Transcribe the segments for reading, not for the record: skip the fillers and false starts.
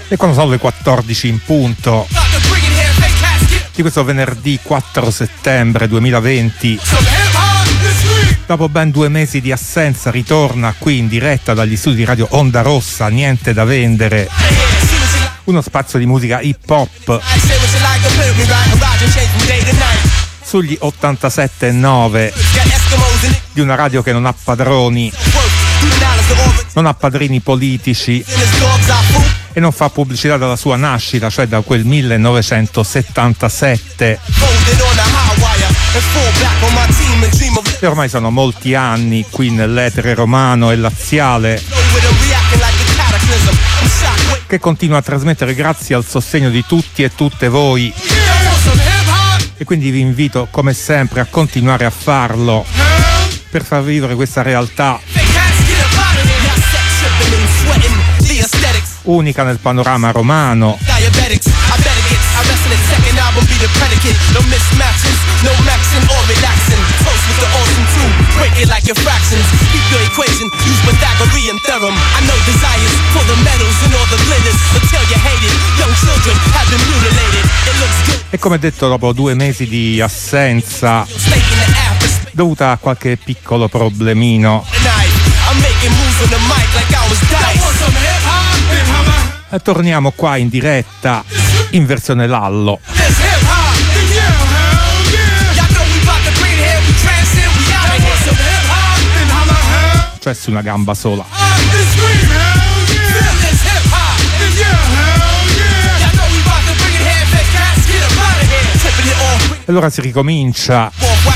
E quando sono le 14 in punto di questo venerdì 4 settembre 2020, dopo ben 2 mesi di assenza, ritorna qui in diretta dagli studi di Radio Onda Rossa, Niente da vendere, uno spazio di musica hip hop sugli 87,9 di una radio che non ha padroni, non ha padrini politici e non fa pubblicità dalla sua nascita, cioè da quel 1977. E ormai sono molti anni qui nell'etere romano e laziale, che continua a trasmettere grazie al sostegno di tutti e tutte voi. E quindi vi invito come sempre a continuare a farlo per far vivere questa realtà unica nel panorama romano. E come detto, dopo 2 mesi di assenza dovuta a qualche piccolo problemino, e torniamo qua in diretta in versione Lallo, cioè su una gamba sola. E allora si ricomincia,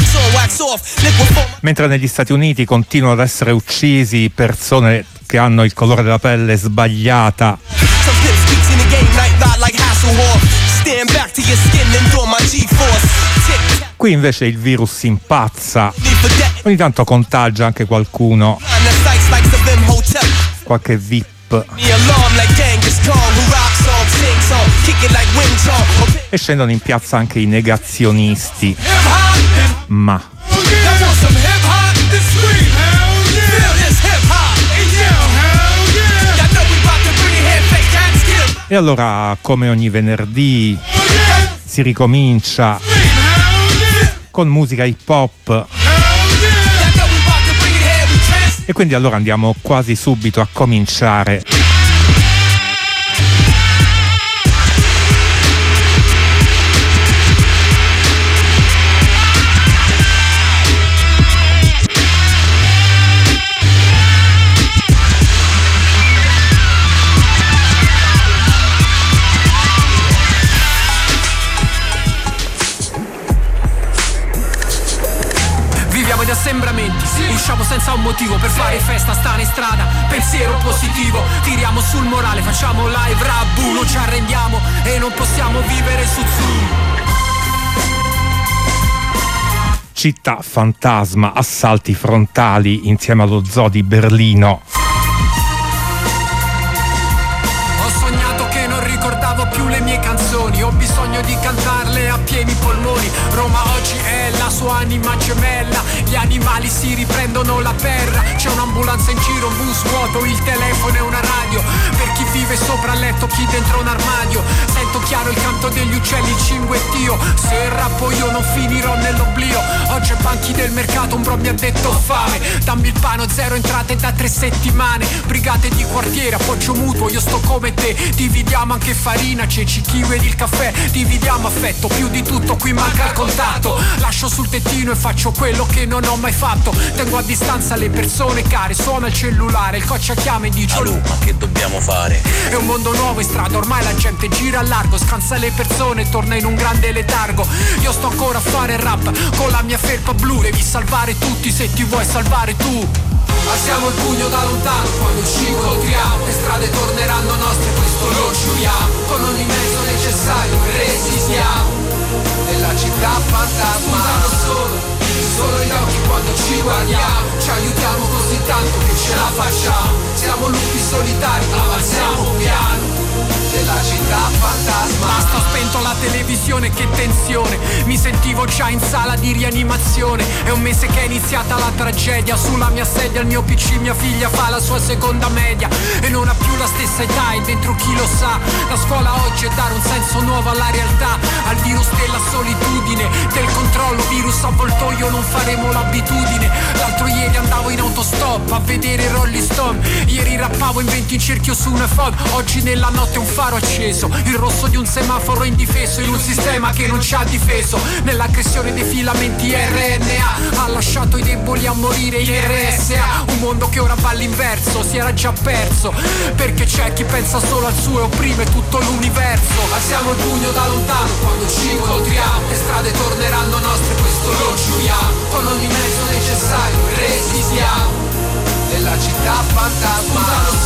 mentre negli Stati Uniti continuano ad essere uccisi persone che hanno il colore della pelle sbagliata. Qui invece il virus impazza, ogni tanto contagia anche qualcuno, qualche VIP, e scendono in piazza anche i negazionisti. Ma e allora, come ogni venerdì, si ricomincia con musica hip hop. E quindi allora andiamo quasi subito a cominciare. Assembramenti, usciamo senza un motivo per fare festa, stare in strada, pensiero positivo, tiriamo sul morale, facciamo live rabu, non ci arrendiamo e non possiamo vivere su Zoom. Città fantasma, assalti frontali insieme allo zoo di Berlino. Ho sognato che non ricordavo più le mie canzoni, ho bisogno di cantarle a pieni polmoni. Roma oggi è la sua anima gemella, gli animali si riprendono la terra, c'è un'ambulanza in giro, un bus vuoto, il telefono e una radio, per chi vive sopra il letto, chi dentro un armadio. Sento chiaro il canto degli uccelli, il cinguettio, se rappo io non finirò nell'oblio. Oggi ai banchi del mercato un bro mi ha detto fame, dammi il pano, 0 entrate da 3 settimane. Brigate di quartiere, appoggio mutuo, io sto come te, dividiamo anche farina, ceci, kiwi ed il caffè, dividiamo affetto, più di tutto qui manca il contatto. Lascio sul tettino e faccio quello che non ho mai fatto, tengo a distanza le persone care, suona il cellulare, il coccia chiama e dice allo, ma che dobbiamo fare? È un mondo nuovo in strada, ormai la gente gira a largo, scansa le persone, torna in un grande letargo. Io sto ancora a fare rap con la mia felpa blu, devi salvare tutti se ti vuoi salvare tu. Alziamo il pugno da lontano quando ci incontriamo, le strade torneranno nostre, questo lo giuriamo, con ogni mezzo necessario resistiamo nella città fantasma. Puntando solo gli occhi quando ci guardiamo, ci aiutiamo così tanto che ce la facciamo. Siamo lupi solitari, avanziamo piano. della città fantasma. Basta, ho spento la televisione, che tensione. Mi sentivo già in sala di rianimazione. È un mese che è iniziata la tragedia. Sulla mia sedia il mio PC, mia figlia fa la sua seconda media e non ha più la stessa età e dentro chi lo sa. La scuola oggi è dare un senso nuovo alla realtà, al virus della solitudine, del controllo, virus avvoltoio, non faremo l'abitudine. L'altro ieri andavo in autostop a vedere Rolling Stone. Ieri rappavo in 20 in cerchio su una fog. Oggi nella notte un faro acceso, il rosso di un semaforo indifeso, in un sistema che non ci ha difeso. Nell'aggressione dei filamenti RNA ha lasciato i deboli a morire in RSA. Un mondo che ora va all'inverso, si era già perso, perché c'è chi pensa solo al suo e opprime tutto l'universo. Alziamo il pugno da lontano quando ci incontriamo, le strade torneranno nostre, questo lo giuriamo. Con ogni mezzo necessario resistiamo nella città fantasma.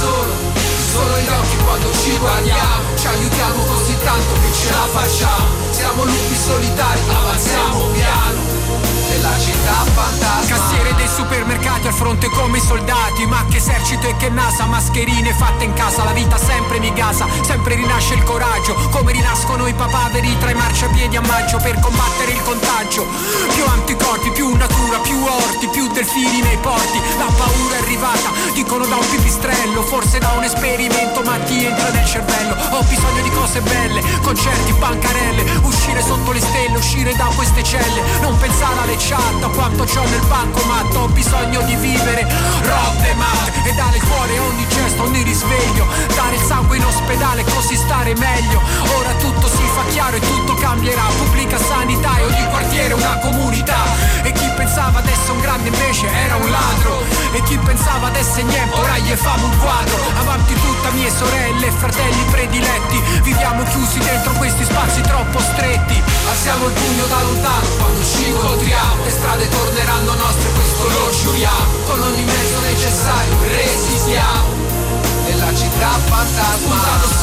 Solo gli occhi quando ci guardiamo, ci aiutiamo così tanto che ce la facciamo. Siamo lupi solitari, avanziamo piano nella città fantasma. Cassiere dei supermercati al fronte come i soldati, ma che esercito e che NASA, mascherine fatte in casa. La vita sempre mi gasa, sempre rinasce il coraggio, come rinascono i papaveri tra i marciapiedi a maggio per combattere il contagio. Più anticorpi, più natura, più orti, più delfini nei porti. La paura è arrivata, dicono da un pipistrello, forse da un esperimento, ma ti entra nel cervello. Ho bisogno di cose belle, concerti, bancarelle, uscire sotto le stelle, uscire da queste celle, non pensare alle chat, a quanto c'ho nel bancomat. Ho bisogno di vivere, rock the mat, e dare il cuore a ogni gesto, ogni risveglio, dare il sangue in ospedale così stare meglio. Ora tutto si fa chiaro e tutto cambierà, pubblica sanità e ogni quartiere una comunità. E chi pensava d'essere un grande invece era un ladro, e chi pensava d'essere niente ora gli famo un quadro. Avanti tutta mie sorelle e fratelli prediletti, viviamo chiusi dentro questi spazi troppo stretti. Alziamo il pugno da lontano quando ci incontriamo, le strade torneranno nostre, questo lo giuriamo. Con ogni mezzo necessario resistiamo nella città fantasma.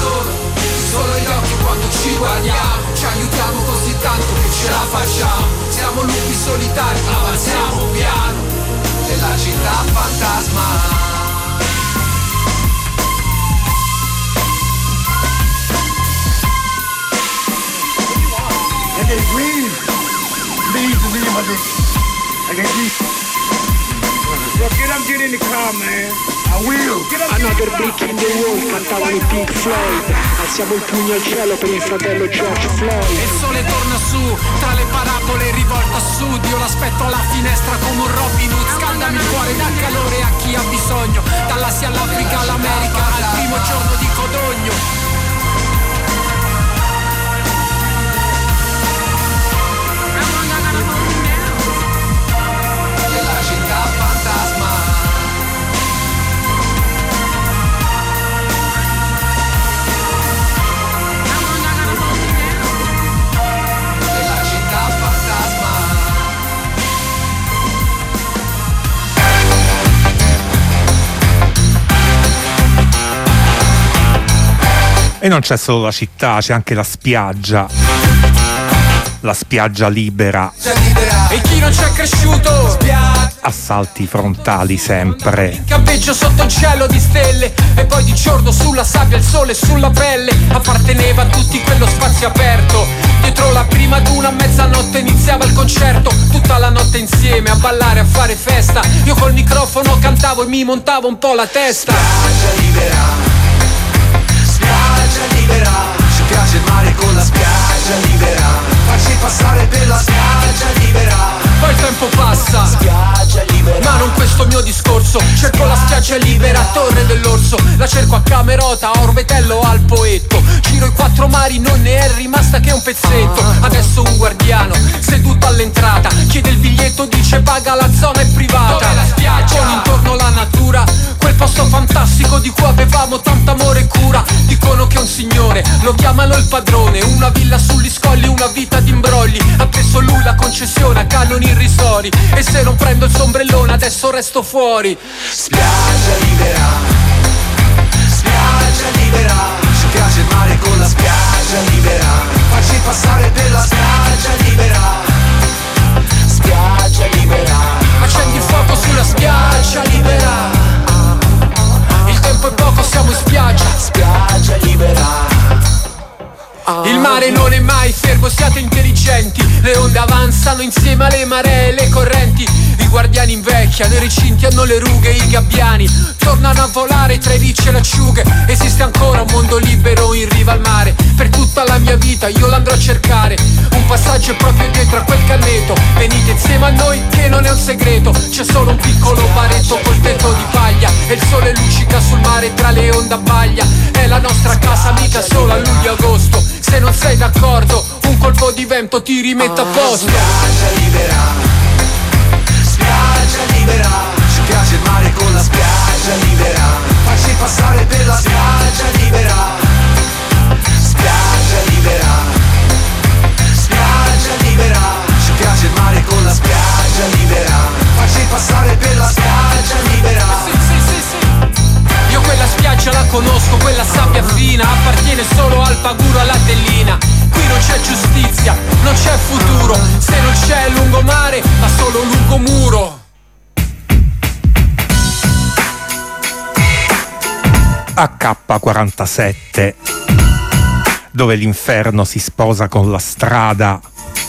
Solo gli occhi quando ci guardiamo, ci aiutiamo così tanto che ce la facciamo. Siamo lupi solitari, avanziamo piano nella città fantasma. Okay, please leave my drink. Okay, please. Bro, get in the car, man. I will. Another brick in the wall, cantavano i Pink Floyd. Alziamo il pugno al cielo per il fratello George Floyd. E il sole torna su, tra le parabole rivolta a sud. Io l'aspetto alla finestra come un Robin Hood. Scaldami il cuore, dà calore a chi ha bisogno. Dall'Asia all'Africa all'America, al primo giorno di Codogno. E non c'è solo la città, c'è anche la spiaggia libera. E chi non c'è cresciuto? Assalti frontali sempre. Campeggio sotto il cielo di stelle, e poi di giorno sulla sabbia il sole sulla pelle. Apparteneva a tutti quello spazio aperto. Dietro la prima d'una a mezzanotte iniziava il concerto. Tutta la notte insieme a ballare, a fare festa. Io col microfono cantavo e mi montavo un po' la testa. Spiaggia libera, spiaggia libera, ci piace il mare con la spiaggia libera, farci passare per la spiaggia libera. Poi il tempo passa, spiaggia libera, ma non questo mio discorso. Cerco la spiaggia libera a Torre dell'Orso, la cerco a Camerota, a Orbetello, al Poetto. Giro i quattro mari, non ne è rimasta che un pezzetto. Adesso un guardiano, seduto all'entrata, chiede il biglietto, dice paga, la zona è privata. Dov'è la spiaggia? Con intorno la natura, quel posto fantastico di cui avevamo tanto amore e cura. Dicono che è un signore, lo chiamano il padrone. Una villa sugli scogli, una vita d'imbrogli. Ha preso lui la concessione a canoni irrisori, e se non prendo il sombrellone adesso resto fuori. Spiaggia libera, spiaggia libera, ci piace il mare con la spiaggia libera, farci passare per la spiaggia libera, spiaggia libera. Accendi il fuoco sulla spiaggia libera, il tempo è poco, siamo in spiaggia. Spiaggia libera, fermo, siate intelligenti. Le onde avanzano insieme alle maree e le correnti. I guardiani invecchiano, i recinti hanno le rughe, i gabbiani tornano a volare tra i ricci e le acciughe. Esiste ancora un mondo libero in riva al mare. Per tutta la mia vita io l'andrò a cercare. Un passaggio è proprio dietro a quel canneto. Venite insieme a noi che non è un segreto. C'è solo un piccolo baretto col tetto di paglia e il sole luccica sul mare tra le onde a baglia. È la nostra casa mica solo a luglio-agosto. Se non sei d'accordo un colpo di vento ti rimette a posto. Spiaggia libera, spiaggia libera. Ci piace il mare con la spiaggia libera. Farci passare per la spiaggia libera. Spiaggia libera, spiaggia libera. Ci piace il mare con la spiaggia libera. Farci passare per la spiaggia libera. Sì. Io quella spiaggia la conosco, quella sabbia fina appartiene solo al paguro, alla tellina. Qui non c'è giustizia, non c'è futuro. Se non c'è lungomare, ma solo lungomuro. AK-47, dove l'inferno si sposa con la strada.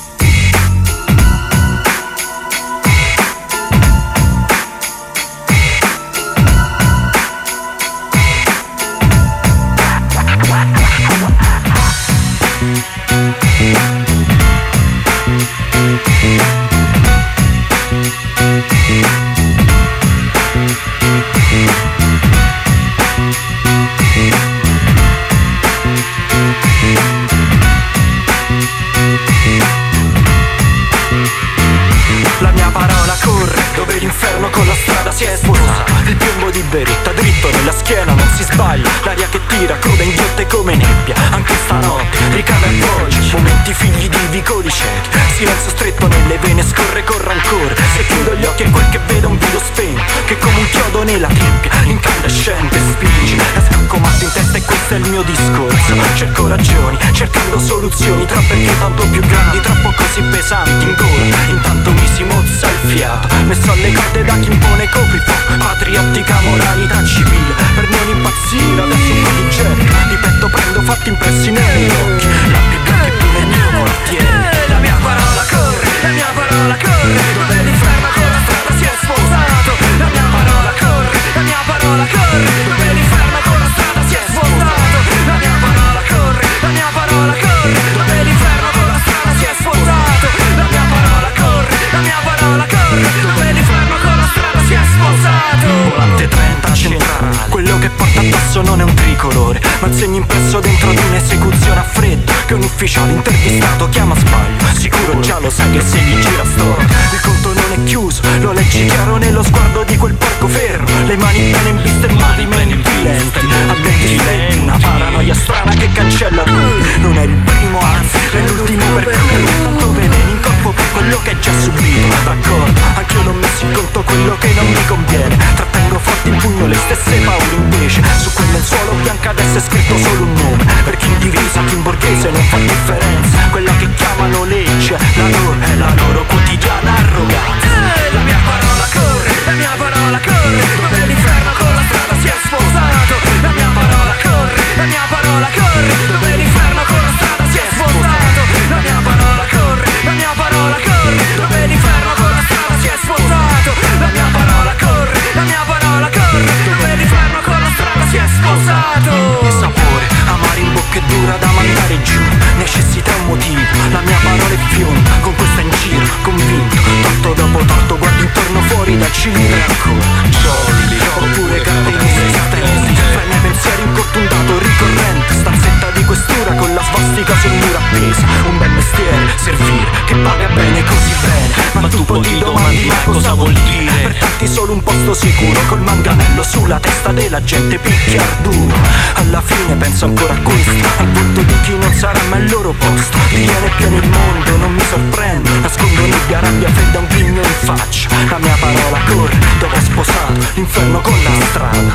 Con la strada si è sposato, il piombo di Beretta dritto nella schiena, non si sbaglia. L'aria che tira cruda inghiotte come nebbia. Anche stanotte ricade appoggi, momenti figli di vicoli ciechi. Silenzio stretto nelle vene scorre con rancore. Se chiudo gli occhi è quel che vedo un video spento, che come un chiodo nella trebbia incandescente spingi. La scocco matto in testa e questo è il mio discorso. Cerco ragioni, cercando soluzioni, troppe più tanto più grandi, troppo così pesanti in gola. Intanto mi si mozza il fiato, messo alle corde da chi impone coprifuoco. Patriottica moralità civile, per non impazzire adesso con il cerco. Di petto prendo fatti impressi nei miei occhi, lampi bianchi più nel mio quartiere. La mia parola corre, la mia parola corre, dove l'inferno con la strada si è sposato. La mia parola corre, la mia parola corre, dove l'inferno con la strada si è sposato. La mia parola corre, la mia parola corre, dove l'inferno con la strada si è sposato. La mia parola corre, la mia parola corre, dove l'inferno con la strada si è sposato. Volante 30 centrale, quello che porta addosso non è un tricolore, ma il segno impresso dentro di un'esecuzione a freddo, che un ufficiale intervistato chiama sbaglio. Sicuro già lo sai che se gli gira storto il conto non è chiuso, lo leggi chiaro nello sguardo di quel porco fermo. Le mani bene in vista e movimenti lenti, ambienti lenti, una paranoia strana che cancella tutto. Non è il primo, anzi è l'ultimo percorso. Tanto veleno in corpo per quello che hai già subito. D'accordo, anch'io l'ho messo in conto quello che non mi conviene. Trattengo forte in pugno le stesse paure invece. Su quel lenzuolo bianco adesso è scritto solo un nome. Per chi in divisa, chi in borghese non fa differenza. Quella che chiamano legge, la loro è la loro quotidiana arroganza. La mia parola corre, la mia parola corre, dove l'inferno con la strada si è sposato. La mia parola corre, la mia parola corre, dove l'inferno con la strada si è sposato. La mia parola corre, la mia parola corre, dove l'inferno con la strada si è sposato. La mia parola corre, la mia parola corre, dove l'inferno con la strada si è sposato. Sapore, amare in bocca e dura da mandare giù, necessità e un motivo, la mia parola è fionda, con questa in giro, convinto, torto dopo torto, guardo intorno fuori dal cilindro e ancora jolly, oppure catene esistenti, fra i miei pensieri un cortundato ricorrente, stanzetta di questura con la svastica sul muro appesa, un bel mestiere, servire, che paga bene così bene, ma tu poi ti domandi ma cosa vuol dire? Per tanti solo un posto sicuro, col manganello sulla testa della gente picchiar duro, alla fine penso ancora a questo, al punto di chi non sarà mai il loro posto, diviene pieno il mondo, non mi sorprende, nascondo nebbia, rabbia fredda, un ghigno in faccia, la mia parola corre, dove è sposato, l'inferno con la strada.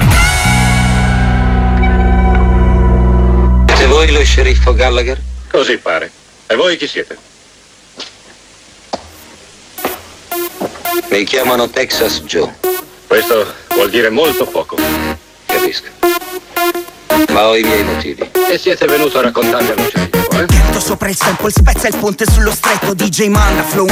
Siete voi lo sceriffo Gallagher? Così pare. E voi chi siete? Mi chiamano Texas Joe. Questo vuol dire molto poco. Capisco. Ma ho i miei motivi. E siete venuto a raccontarmi allo sceriffo? Vento sopra il sample, spezza il ponte sullo stretto, DJ manda flow.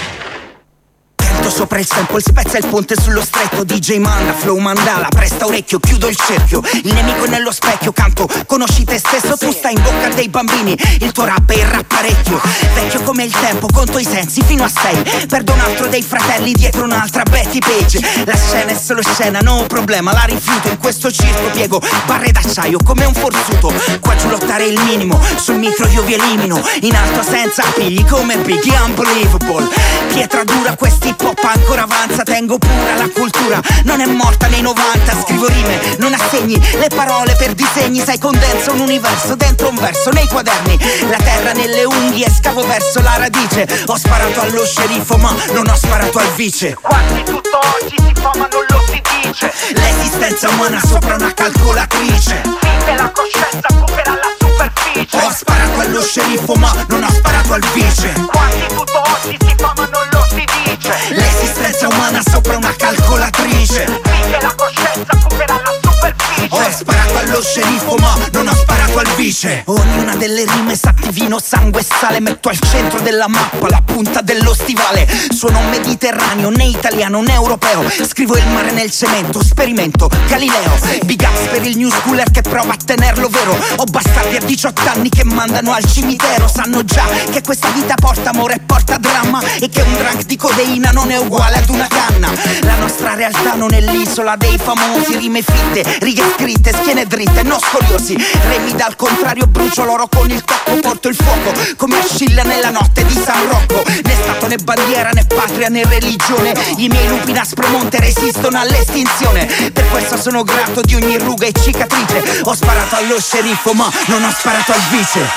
Sopra il sample, spezza il ponte sullo stretto, DJ manda flow mandala, presta orecchio, chiudo il cerchio, il nemico è nello specchio, canto, conosci te stesso, tu stai in bocca dei bambini, il tuo rap è il rap parecchio, vecchio come il tempo, conto i sensi fino a 6, perdo un altro dei fratelli dietro un'altra Betty Page, la scena è solo scena, no problema, la rifiuto, in questo circo piego barre d'acciaio come un forzuto, qua giù lottare il minimo, sul micro io vi elimino, in alto senza pigli come Biggie, unbelievable, pietra dura, questi pop ancora avanza, tengo pura la cultura, non è morta nei 90, scrivo rime, non assegni, le parole per disegni, sai condensa un universo dentro un verso, nei quaderni, la terra nelle unghie, scavo verso la radice, ho sparato allo sceriffo ma non ho sparato al vice, quasi tutto oggi si fa ma non lo si dice, l'esistenza umana sopra una calcolatrice, vive la coscienza supera la superficie, ho sparato allo sceriffo ma non ho sparato al vice, quasi tutto oggi si fa ma non lo si dice, l'esistenza umana sopra una calcolatrice, vive la coscienza supera la superficie, ho sparato allo sceriffo ma non ho sparato al vice, ognuna delle rime sa di vino, sangue e sale, metto al centro della mappa la punta dello stivale, suono mediterraneo né italiano né europeo, scrivo il mare nel cemento, sperimento Galileo, big ups per il new schooler che prova a tenerlo vero, ho bastardi a 18 anni che mandano al cimitero, sanno già che questa vita porta amore e porta dramma e che un drunk di codeina non è uguale ad una canna, la nostra realtà non è l'isola dei famosi, rime fitte, righe scritte, schiene dritte, no scoliosi, remi dal contrario, brucio l'oro con il tocco, porto il fuoco come Ascilla nella notte di San Rocco, né stato né bandiera né patria né religione, i miei lupi in Aspromonte resistono all'estinzione, per questo sono grato di ogni ruga e cicatrice, ho sparato allo sceriffo ma non ho sparato al vice.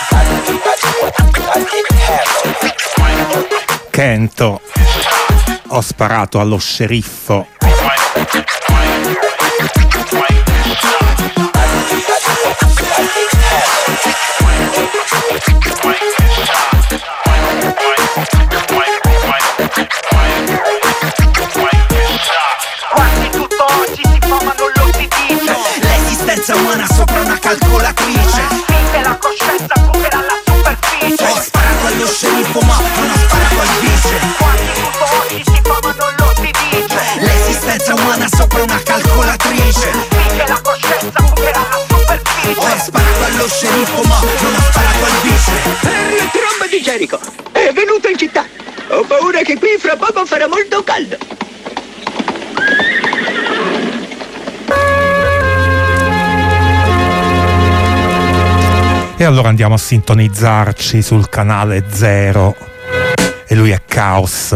Kento, ho sparato allo sceriffo. Quasi tutto oggi si fa ma non lo si dice, l'esistenza umana sopra una calcolatrice, vive la coscienza supera la superficie, ho sparato allo sceriffo ma non ho sparato al vice, quasi tutto oggi si fa ma non lo si dice, l'esistenza umana sopra una calcolatrice, vive la coscienza supera la superficie, ho sparato allo sceriffo ma non ho sparato al vice. Le trombe di Jericho è venuto in città, ho paura che qui fra poco farà molto caldo. E allora andiamo a sintonizzarci sul canale 0 e lui è Caos.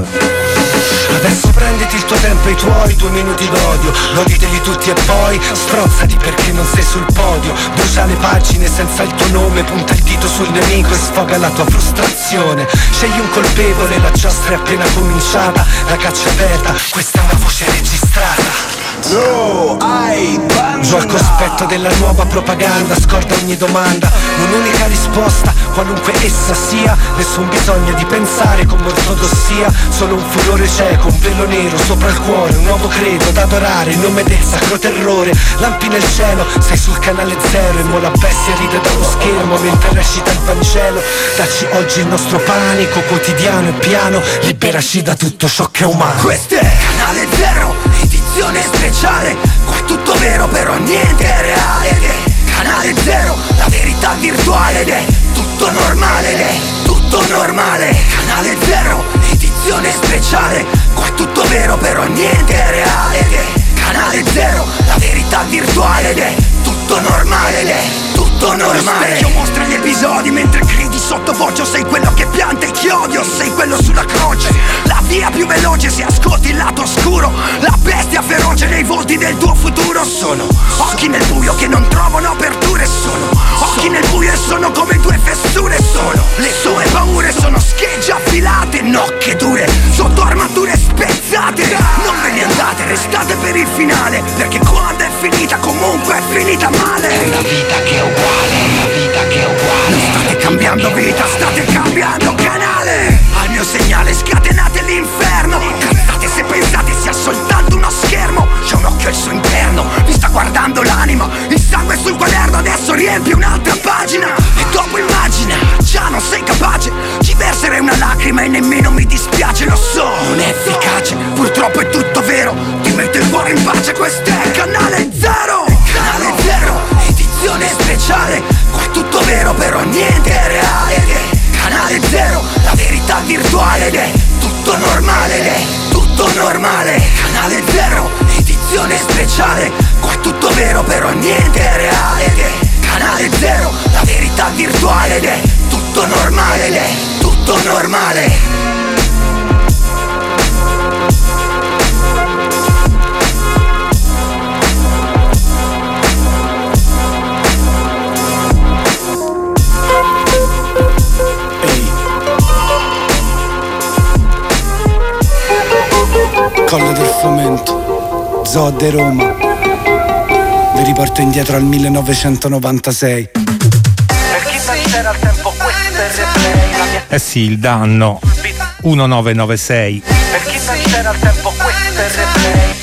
Adesso prenditi il tuo tempo e i tuoi 2 minuti d'odio, goditeli tutti e poi strozzati perché non sei sul podio. Brucia le pagine senza il tuo nome, punta il dito sul nemico e sfoga la tua frustrazione. Scegli un colpevole, la giostra è appena cominciata, la caccia è aperta, questa è una voce registrata. No, Giù al cospetto della nuova propaganda, scorda ogni domanda, un'unica risposta, qualunque essa sia. Nessun bisogno di pensare come ortodossia, solo un furore cieco, un velo nero sopra il cuore, un nuovo credo da adorare in nome del sacro terrore. Lampi nel cielo, sei sul canale 0 e mo la bestia ride dallo schermo mentre recita il Vangelo. Dacci oggi il nostro panico quotidiano e piano, liberaci da tutto ciò che è umano. Questo è Canale 0, edizione speciale, qua è tutto vero però niente è reale. Ed è Canale 0, la verità virtuale ed è tutto normale ed è tutto normale. Canale 0, edizione speciale, qua è tutto vero però niente è reale. Ed è Canale 0, la verità virtuale ed è tutto normale ed è tutto normale. Lo specchio mostra gli episodi mentre gridi sottovoce, sei quello che pianta il chiodio, sei quello sulla croce, la via più veloce se ascolti il lato oscuro, la bestia feroce nei volti del tuo futuro. Sono occhi nel buio che non trovano aperture, sono occhi nel buio e sono come 2 fessure, sono le sue paure, sono schegge affilate, nocche dure sotto armature spezzate. Non ve ne andate, restate per il finale, perché quando è finita comunque è finita male. È una vita che è uguale, è una vita che è uguale. Non state cambiando vita, state cambiando canale. Al mio segnale scatenate l'inferno, cazzate se pensate sia soltanto uno schermo. C'è un occhio al suo interno, vi sta guardando l'anima, il sangue nome sul quaderno, adesso riempi un'altra pagina. E dopo immagina, già non sei capace, ci verserei una lacrima e nemmeno mi dispiace, lo so. Non è efficace, purtroppo è tutto vero, ti mette il cuore in pace, questo è Canale Zero. Canale Zero, edizione speciale, qua è tutto vero però niente è reale. Canale Zero, la verità virtuale ed è tutto normale ed è tutto normale. Canale Zero, edizione speciale, qua è tutto vero però niente è reale. Canale Zero, la verità virtuale ed è tutto normale ed è tutto normale. Colle del Fomento, Zoo de Roma. Vi riporto indietro al 1996. Per chi non c'era al tempo questo è il replay. Eh sì, il danno 1996. Per chi non c'era al tempo questo è il replay.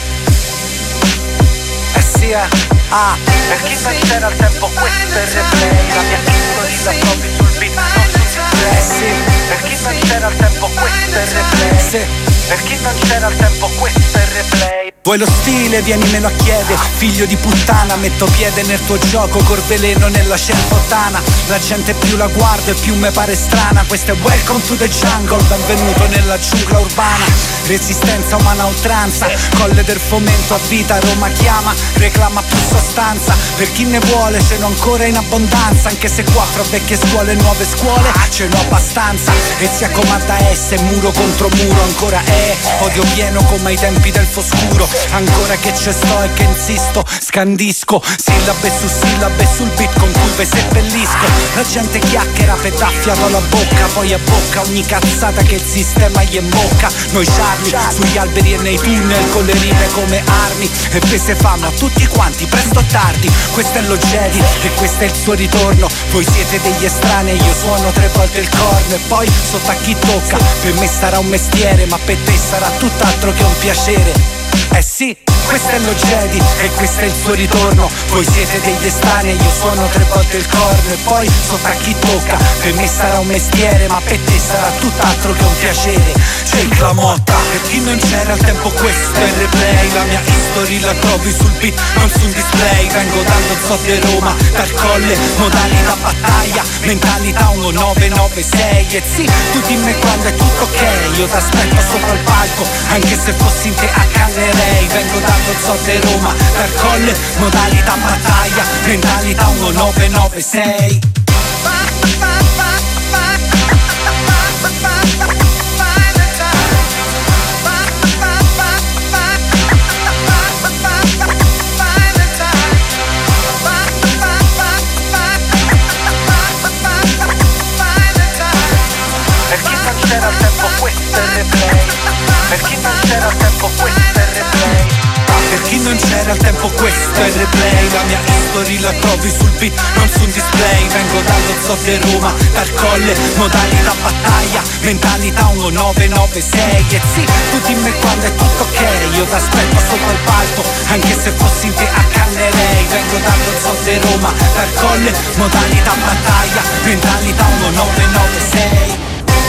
Per chi non c'era al tempo questo è il replay. La mia history la trovi sul beat, non sul display. Per chi non c'era al tempo questo è il replay. Per chi non c'era al tempo questo è il replay. Vuoi lo stile? Vienimelo a chiedere, figlio di puttana. Metto piede nel tuo gioco, col veleno nella cerbottana. La gente più la guarda e più me pare strana. Questo è Welcome to the Jungle, benvenuto nella giungla urbana. Resistenza umana a oltranza, Colle del Fomento a vita, Roma chiama, reclama più sostanza. Per chi ne vuole ce n'ho ancora in abbondanza, anche se qua fra vecchie scuole e nuove scuole ce n'ho abbastanza. E si accomanda S, muro contro muro, ancora odio pieno come ai tempi del Foscuro. Ancora che ci sto e che insisto, scandisco sillabe su sillabe sul beat con cui ve seppellisco. La gente chiacchiera, pedaffiato alla bocca, poi a bocca ogni cazzata che il sistema gli imbocca. Noi Charlie, sugli alberi e nei tunnel con le rime come armi. E pese fama a tutti quanti, presto o tardi. Questo è lo Jedi e questo è il suo ritorno. Voi siete degli estranei, io suono 3 volte il corno. E poi sotto a chi tocca, per me sarà un mestiere, ma per te sarà tutt'altro che un piacere. Eh sì, questo è lo Jedi e questo è il suo ritorno. Voi siete degli estranei, io suono 3 volte il corno. E poi sotto a chi tocca, per me sarà un mestiere, ma per te sarà tutt'altro che un piacere. C'è il clamotta, per chi non c'era al tempo questo è il replay. La mia history la trovi sul beat, non sul display. Vengo dallo Zoo de Roma, dal Colle, modalità battaglia, mentalità 1996. E sì, tu dimmi quando è tutto ok, io t'aspetto sopra il palco, anche se fossi in te accannerei. Vengo dallo Zoo de Roma, dal Colle, modalità battaglia, mentalità 1996. Per chi non c'era al tempo questo è il replay. Per chi non c'era al tempo questo è il replay. Per chi non c'era al tempo questo è il replay. La mia history la trovi sul beat, non sul display. Vengo dallo Zoo de Roma, dal Colle, modalità battaglia, mentalità 1996. E sì, tu dimmi quando è tutto ok, io t'aspetto sopra il palco, anche se fossi in te accannerei. Vengo dallo Zoo de Roma, dal Colle, modalità battaglia, mentalità 1996.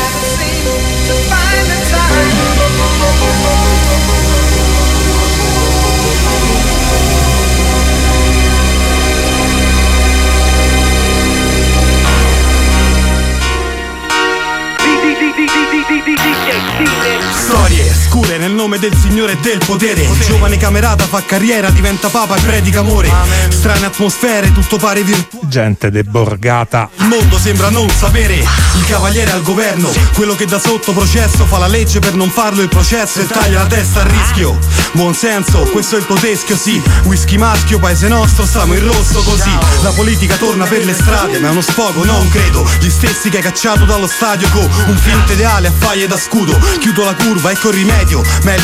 Storie scure nel nome del Signore e del potere. Il giovane camerata fa carriera, diventa papa e predica amore. Strane atmosfere, tutto pare virtuale. Gente deborgata. Il mondo sembra non sapere. Il cavaliere al governo, quello che da sotto processo fa la legge per non farlo il processo e taglia la testa a rischio. Buon senso, questo è il tuo teschio, sì. Whisky maschio, paese nostro, stiamo in rosso così. La politica torna per le strade, ma è uno sfogo, non credo. Gli stessi che hai cacciato dallo stadio con un finto ideale a faglie da scudo. Chiudo la curva, ecco il rimedio, ma è il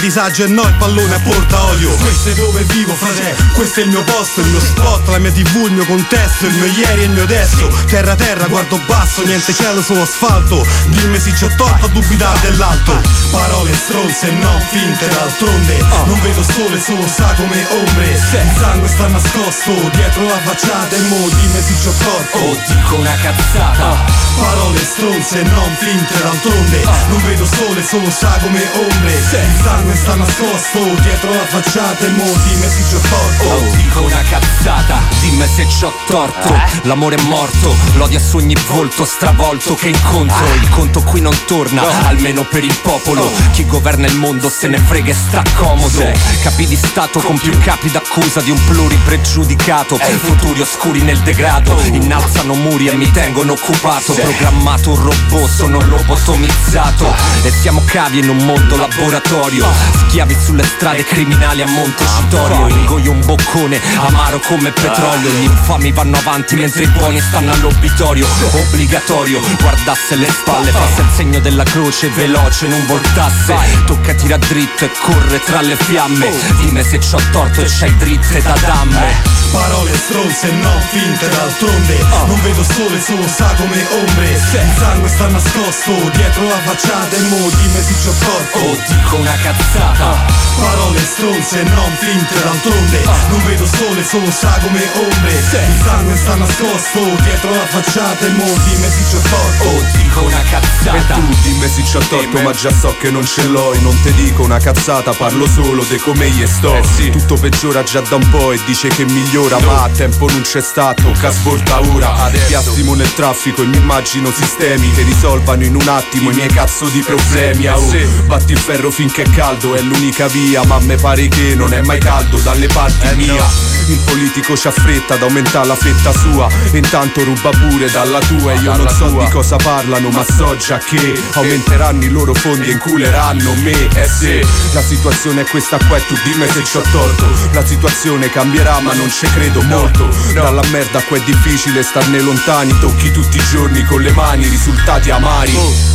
disagio e no il pallone a porta olio. Questo è dove vivo, frate, questo è il mio posto, il mio spot, la mia tv, il mio contesto, il mio ieri e il mio adesso. Terra terra, guardo basso, niente cielo, solo asfalto. Dimmi se ci ho torto a dubitare dell'alto. Parole stronze e non finte, d'altronde non vedo sole, solo sagome e ombre. Il sangue sta nascosto dietro la facciata e mo dimmi se ci ho torto o dico una cazzata. Parole stronze e non finte, d'altronde non vedo sole, solo sagome e ombre. Il sangue sta nascosto dietro la facciata e mo dimmi se ci ho torto o dico una cazzata. Dimmi se ci ho torto. L'amore è morto, l'odio a su ogni volto stravolto che incontro. Il conto qui non torna, almeno per il popolo. Chi governa il mondo se ne frega e sta comodo. Capi di stato con più capi d'accusa di un pluripregiudicato. Futuri oscuri nel degrado, innalzano muri e mi tengono occupato. Programmato un robot, sono lobotomizzato. E siamo cavi in un mondo laboratorio. Schiavi sulle strade, criminali a Montecitorio. Ingoio un boccone, amaro come petrolio. Gli infami vanno avanti mentre i buoni stanno all'obitorio. Obbligatorio, guardasse le spalle, passa il segno della croce, veloce, non voltasse. Tocca tira dritto e corre tra le fiamme. Dimmi se c'ho torto e c'hai dritte da damme. Parole stronze e non finte, d'altronde non vedo sole, solo sagome e ombre. Il sangue sta nascosto dietro la facciata e mo dimmi se ci ho torto o dico una cazzata. Parole stronze e non finte, d'altronde non vedo sole, solo sagome e ombre. Il sangue sta nascosto dietro la facciata e mo dimmi se ci ho torto o dico una cazzata. E tu dimmi se ci ho torto ma già so che non ce l'ho. E non te dico una cazzata, parlo solo de come gli sto. Tutto peggiora già da un po' e dice che migliora, ma a tempo non c'è stato, che svolta ora. Piassimo nel traffico e mi immagino sistemi che risolvano in un attimo i miei cazzo di problemi. Batti il ferro finché è caldo, è l'unica via, ma a me pare che non è mai caldo dalle parti mia. Il politico c'ha fretta ad aumentare la fetta sua e intanto ruba pure dalla tua. E io non so di cosa parlano, ma so già che aumenteranno i loro fondi e inculeranno me. Sì, la situazione è questa qua e tu dimmi se c'ho torto. La situazione cambierà ma non ci credo molto. Dalla merda qua è difficile starne lontani. Tocchi tutti i giorni con le mani risultati amari.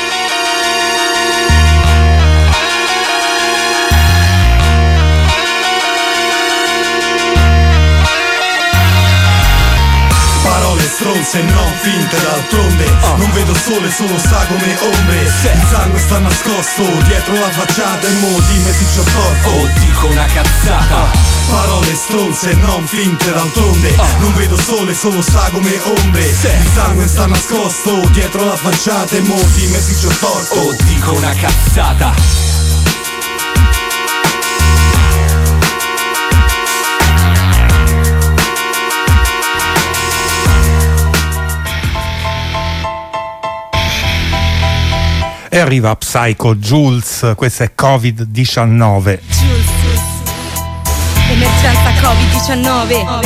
Stronze e non finte, d'altronde non vedo sole, solo sagome e ombre. Il sangue sta nascosto dietro la facciata e mo dimmi se ci ho torto o dico una cazzata. Parole stronze e non finte, d'altronde non vedo sole, solo sagome e ombre. Il sangue sta nascosto dietro la facciata e mo dimmi se ci ho torto o dico una cazzata. E arriva Psycho Jules, questa è Covid-19. Jules, emergenza Covid-19.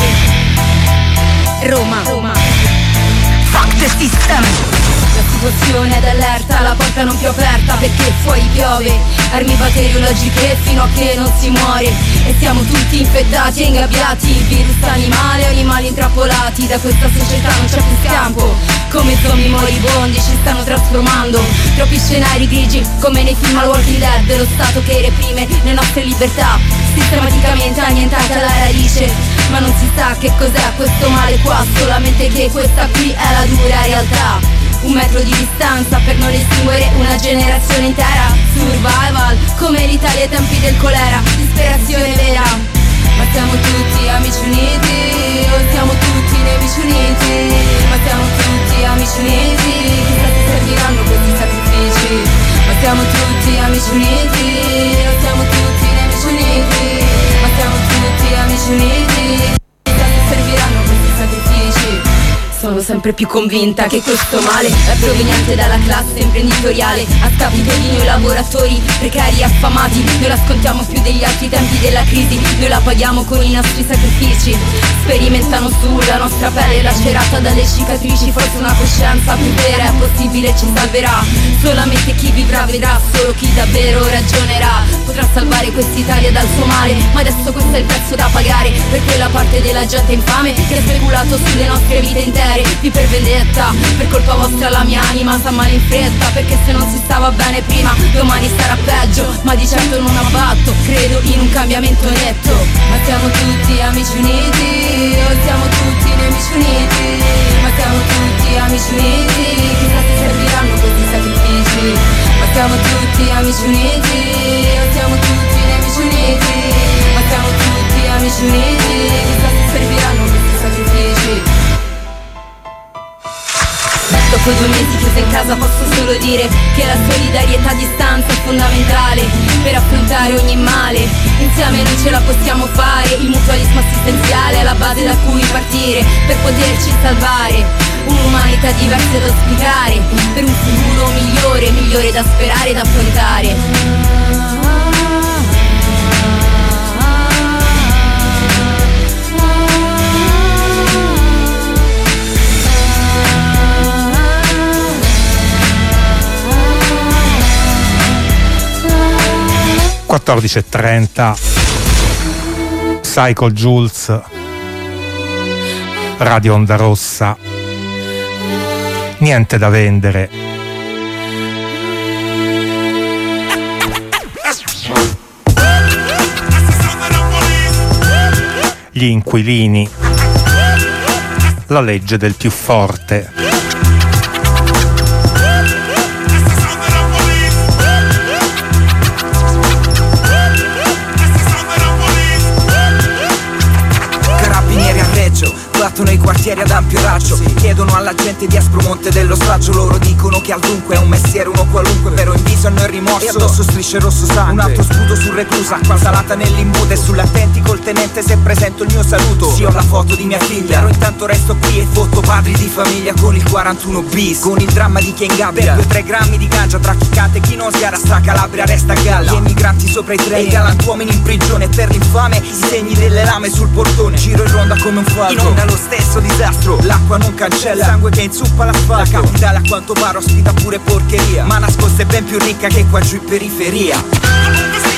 Roma. Fuck the system. La situazione è d'allerta, la porta non più aperta perché fuori piove. Armi batteriologiche fino a che non si muore. E siamo tutti infettati e ingabbiati. Virus animali intrappolati. Da questa società non c'è più scampo. Come zombie moribondi ci stanno trasformando. Troppi scenari grigi come nei film al Walking Dead. Lo Stato che reprime le nostre libertà sistematicamente annientata alla radice. Ma non si sa che cos'è questo male qua. Solamente che questa qui è la dura realtà. 1 metro di distanza per non estinguere una generazione intera. Survival, come l'Italia ai tempi del colera. Disperazione vera. Ma siamo tutti amici uniti. O siamo tutti nemici uniti. Ma siamo tutti amici uniti. Chissà se serviranno questi sacrifici. Ma siamo tutti amici uniti. O siamo tutti nemici uniti. Ma siamo tutti amici uniti. Chissà se serviranno questi sacrifici. Sono sempre più convinta che questo male è proveniente dalla classe imprenditoriale, a scapito di noi lavoratori precari e affamati. Noi la scontiamo più degli altri tempi della crisi, noi la paghiamo con i nostri sacrifici. Sperimentano sulla nostra pelle lacerata dalle cicatrici. Forse una coscienza più vera è possibile, ci salverà. Solamente chi vivrà vedrà, solo chi davvero ragionerà potrà salvare quest'Italia dal suo male. Ma adesso questo è il prezzo da pagare per quella parte della gente infame che ha speculato sulle nostre vite intere. colpi per vendetta. Per colpa vostra la mia anima sta male in fretta, perché se non si stava bene prima domani starà peggio. Ma di certo non abbatto, credo in un cambiamento netto. Ma siamo tutti amici uniti, o siamo tutti nemici uniti. Ma siamo tutti amici uniti, chissà se serviranno questi sacrifici. Ma siamo tutti amici uniti, o siamo tutti nemici uniti. Ma siamo tutti amici uniti, chissà se serviranno questi sacrifici. Dopo 2 mesi chiusa in casa posso solo dire che la solidarietà a distanza è fondamentale per affrontare ogni male. Insieme noi ce la possiamo fare, il mutualismo assistenziale è la base da cui partire per poterci salvare. Un'umanità diversa da auspicare, per un futuro migliore, migliore da sperare e da affrontare. 14:30 Psycho Jules, Radio Onda Rossa. Niente da vendere. Gli inquilini. La legge del più forte. Battono i quartieri ad ampio raggio, chiedono alla gente di Aspromonte dello sfraggio. Loro dicono che al dunque è un mestiere uno qualunque, però in viso hanno il rimorso e addosso strisce rosso sangue. Un altro scudo sul recluso, acqua salata nell'imbuto, e sull'attenti col tenente se presento il mio saluto. Sì, ho la foto di mia figlia, però intanto resto qui e fotto padri di famiglia con il 41 bis, con il dramma di chi è in gabbia per 2-3 grammi di ganja tra chi canta e chi non sgara. Sta Calabria resta a galla, gli emigranti sopra i treni, i galantuomini in prigione per l'infame, i segni delle lame sul portone. Giro in ronda come un falco, in onda lo stesso disastro, l'acqua non cancella, sangue che inzuppa l'asfalto. La capitale a quanto pare ospita pure porcheria, ma nascosta è ben più ricca che qua giù in periferia.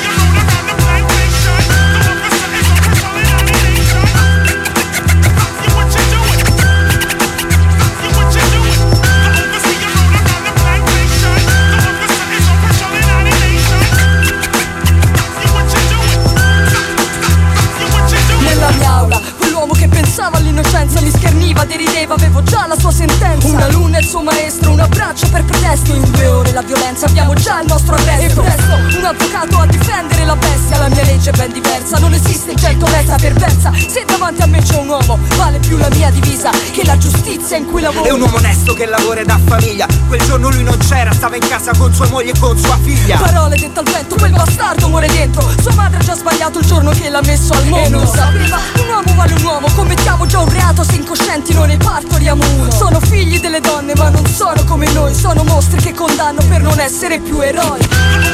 All'innocenza mi scherniva, derideva, avevo già la sua sentenza. Una luna e il suo maestro, un abbraccio per pretesto. In 2 ore la violenza, abbiamo già il nostro arresto. E presto un avvocato a difendere la bestia. La mia legge è ben diversa, non esiste gentilezza perversa. Se davanti a me c'è un uomo, vale più la mia divisa che la giustizia in cui lavoro. È un uomo onesto che lavora e dà famiglia. Quel giorno lui non c'era, stava in casa con sua moglie e con sua figlia. Parole dette al vento, quel bastardo muore dentro. Sua madre ha già sbagliato il giorno che l'ha messo al mondo. E non sapeva, un uomo vale un uomo. Commettiamo già un reato se incoscienti noi ne partoriamo uno. Sono figli delle donne ma non sono come noi. Sono mostri che condanno per non essere più eroi.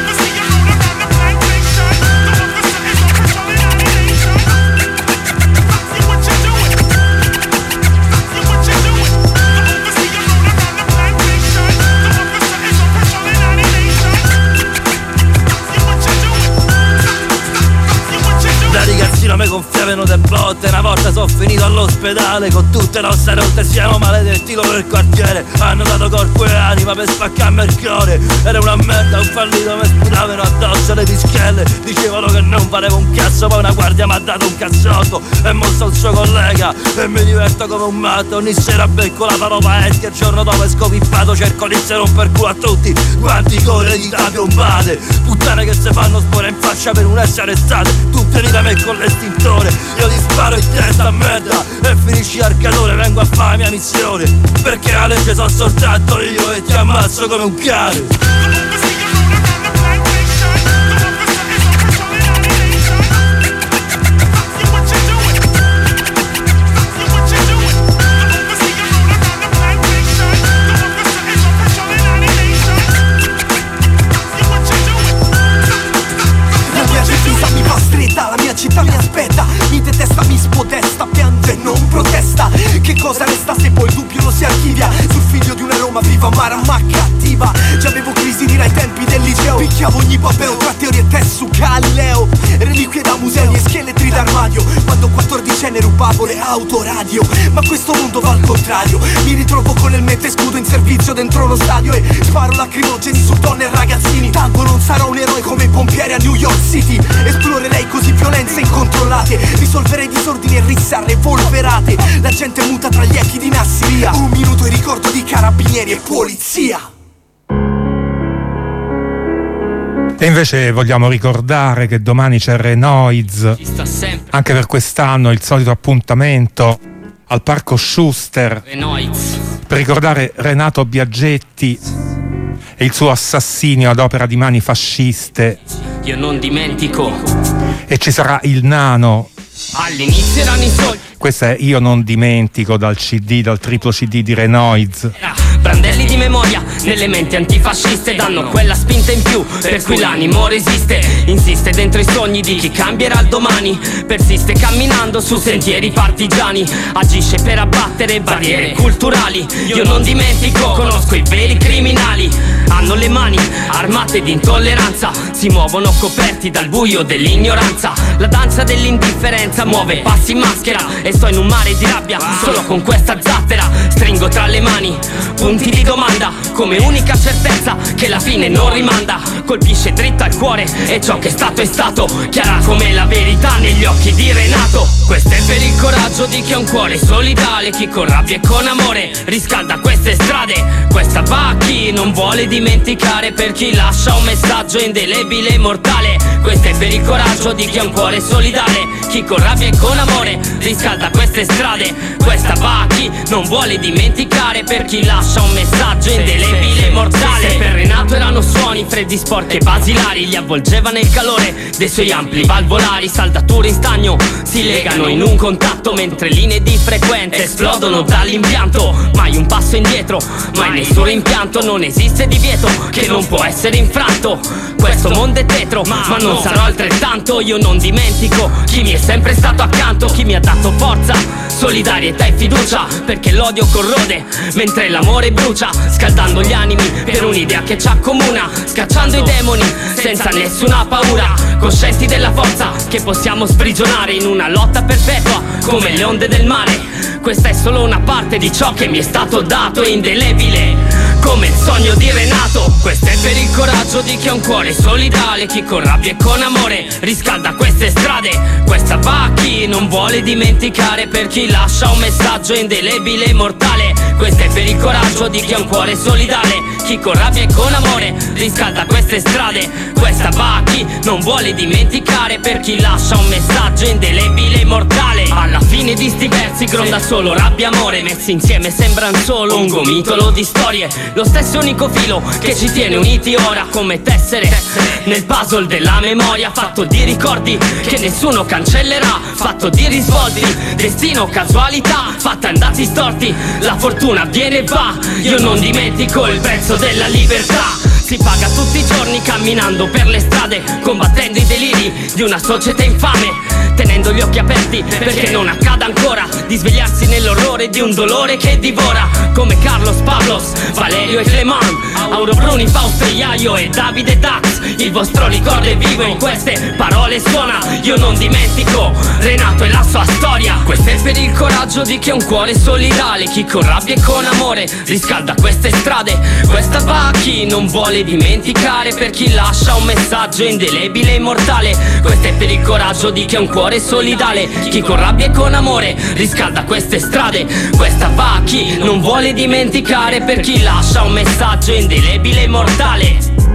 Da ragazzino mi gonfiavano de botte, una volta sono finito all'ospedale con tutte le ossa rotte. Siamo maledetti loro del quartiere, hanno dato corpo e anima per spaccarmi il cuore. Era una merda, un fallito, mi sputavano addosso le pischelle. Dicevano che non valevo un cazzo, poi una guardia mi ha dato un cazzotto e mosso il suo collega. E mi diverto come un matto, ogni sera becco la parola esca. Il giorno dopo è scopippato, cerco di se romper culo a tutti quanti core di da piombate. Puttane che se fanno spore in faccia per non essere arrestate. Tutte lì da me con l'estintore, io ti sparo in testa a merda e finisci l'arcatore. Vengo a fare la mia missione, perché la legge sono soltanto io e ti ammazzo come un cane. La mia città mi aspetta, mi detesta, mi spodesta, piange e non protesta. Che cosa resta se poi il dubbio lo si archivia sul figlio di una Roma viva, amara ma cattiva. Già avevo crisi di ai tempi del liceo, picchiavo ogni papero tra teoria e test su Galileo. Reliquie da musei e scheletri d'armadio. Quando 14 ne rubavo le auto, radio. Ma questo mondo va al contrario. Mi ritrovo con il mente scudo in servizio dentro lo stadio e sparo lacrimogeni su donne e ragazzini. Tanto non sarò un eroe come i pompieri a New York City. Esplorerei così violenze incontrollate, risolverei disordini e risse revolverate. La gente muta tra gli echi di Nassiria. Un minuto e ricordo di carabinieri e polizia. E invece vogliamo ricordare che domani c'è Renoiz, anche per quest'anno il solito appuntamento al Parco Schuster per ricordare Renato Biaggetti e il suo assassinio ad opera di mani fasciste. Io non dimentico. E ci sarà il Nano. All'inizio erano i soldi. Questo è Io non dimentico, dal triplo CD di Renoiz. Brandelli di memoria nelle menti antifasciste danno quella spinta in più per cui l'animo resiste. Insiste dentro i sogni di chi cambierà il domani. Persiste camminando su sentieri partigiani. Agisce per abbattere barriere culturali. Io non dimentico, conosco i veri criminali. Hanno le mani armate di intolleranza. Si muovono coperti dal buio dell'ignoranza. La danza dell'indifferenza muove passi in maschera. E sto in un mare di rabbia solo con questa zattera. Stringo tra le mani punti di domanda come unica certezza che la fine non rimanda. Colpisce dritto al cuore e ciò che è stato chiara come la verità negli occhi di Renato. Questo è per il coraggio di chi ha un cuore solidale, chi con rabbia e con amore riscalda queste strade. Questa va a chi non vuole dimenticare, per chi lascia un messaggio indelebile e mortale. Questo è per il coraggio di chi ha un cuore solidale, chi con rabbia e con amore riscalda queste strade. Questa va a chi non vuole dimenticare, per chi lascia un messaggio indelebile e mortale. Se per Renato erano suoni freddi, sporchi e basilari, gli avvolgeva nel calore dei suoi ampli valvolari. Saldature in stagno si legano in un contatto, mentre linee di frequenza esplodono dall'impianto. Mai un passo indietro, mai nessun rimpianto. Non esiste divieto che non può essere infranto. Questo mondo è tetro, ma non sarò altrettanto. Io non dimentico chi mi è sempre stato accanto, chi mi ha dato forza, solidarietà e fiducia, perché l'odio corrode mentre l'amore brucia, scaldando gli animi per un'idea che ci accomuna, scacciando i demoni senza nessuna paura, coscienti della forza che possiamo sprigionare in una lotta perpetua come le onde del mare. Questa è solo una parte di ciò che mi è stato dato, è indelebile come il sogno di Renato. Questo è per il coraggio di chi ha un cuore solidale, chi con rabbia e con amore riscalda queste strade. Questa va a chi non vuole dimenticare, per chi lascia un messaggio indelebile e mortale. Questo è per il coraggio di chi ha un cuore solidale, chi con rabbia e con amore riscalda queste strade. Questa va a chi non vuole dimenticare, per chi lascia un messaggio indelebile e mortale. Alla fine di sti versi gronda solo rabbia e amore, messi insieme sembran solo un gomitolo di storie. Lo stesso unico filo che ci tiene uniti ora come tessere nel puzzle della memoria, fatto di ricordi che nessuno cancellerà, fatto di risvolti, destino, casualità, fatta andati storti. La fortuna viene e va, io non dimentico il prezzo della libertà. Si paga tutti i giorni camminando per le strade, combattendo i deliri di una società infame, tenendo gli occhi aperti perché non accada ancora di svegliarsi nell'orrore di un dolore che divora. Come Carlos, Pavlos, Valerio e Clement, Auro Bruni, Fausto e Iaio e Davide Dax, il vostro ricordo è vivo in queste parole suona. Io non dimentico Renato e la sua storia. Questo è per il coraggio di chi ha un cuore solidale, chi con rabbia e con amore riscalda queste strade. Questa va a chi non vuole dimenticare, per chi lascia un messaggio indelebile e immortale. Questo è per il coraggio di chi ha un cuore solidale, chi con rabbia e con amore riscalda queste strade. Questa va a chi non vuole dimenticare, per chi lascia un messaggio indelebile e immortale.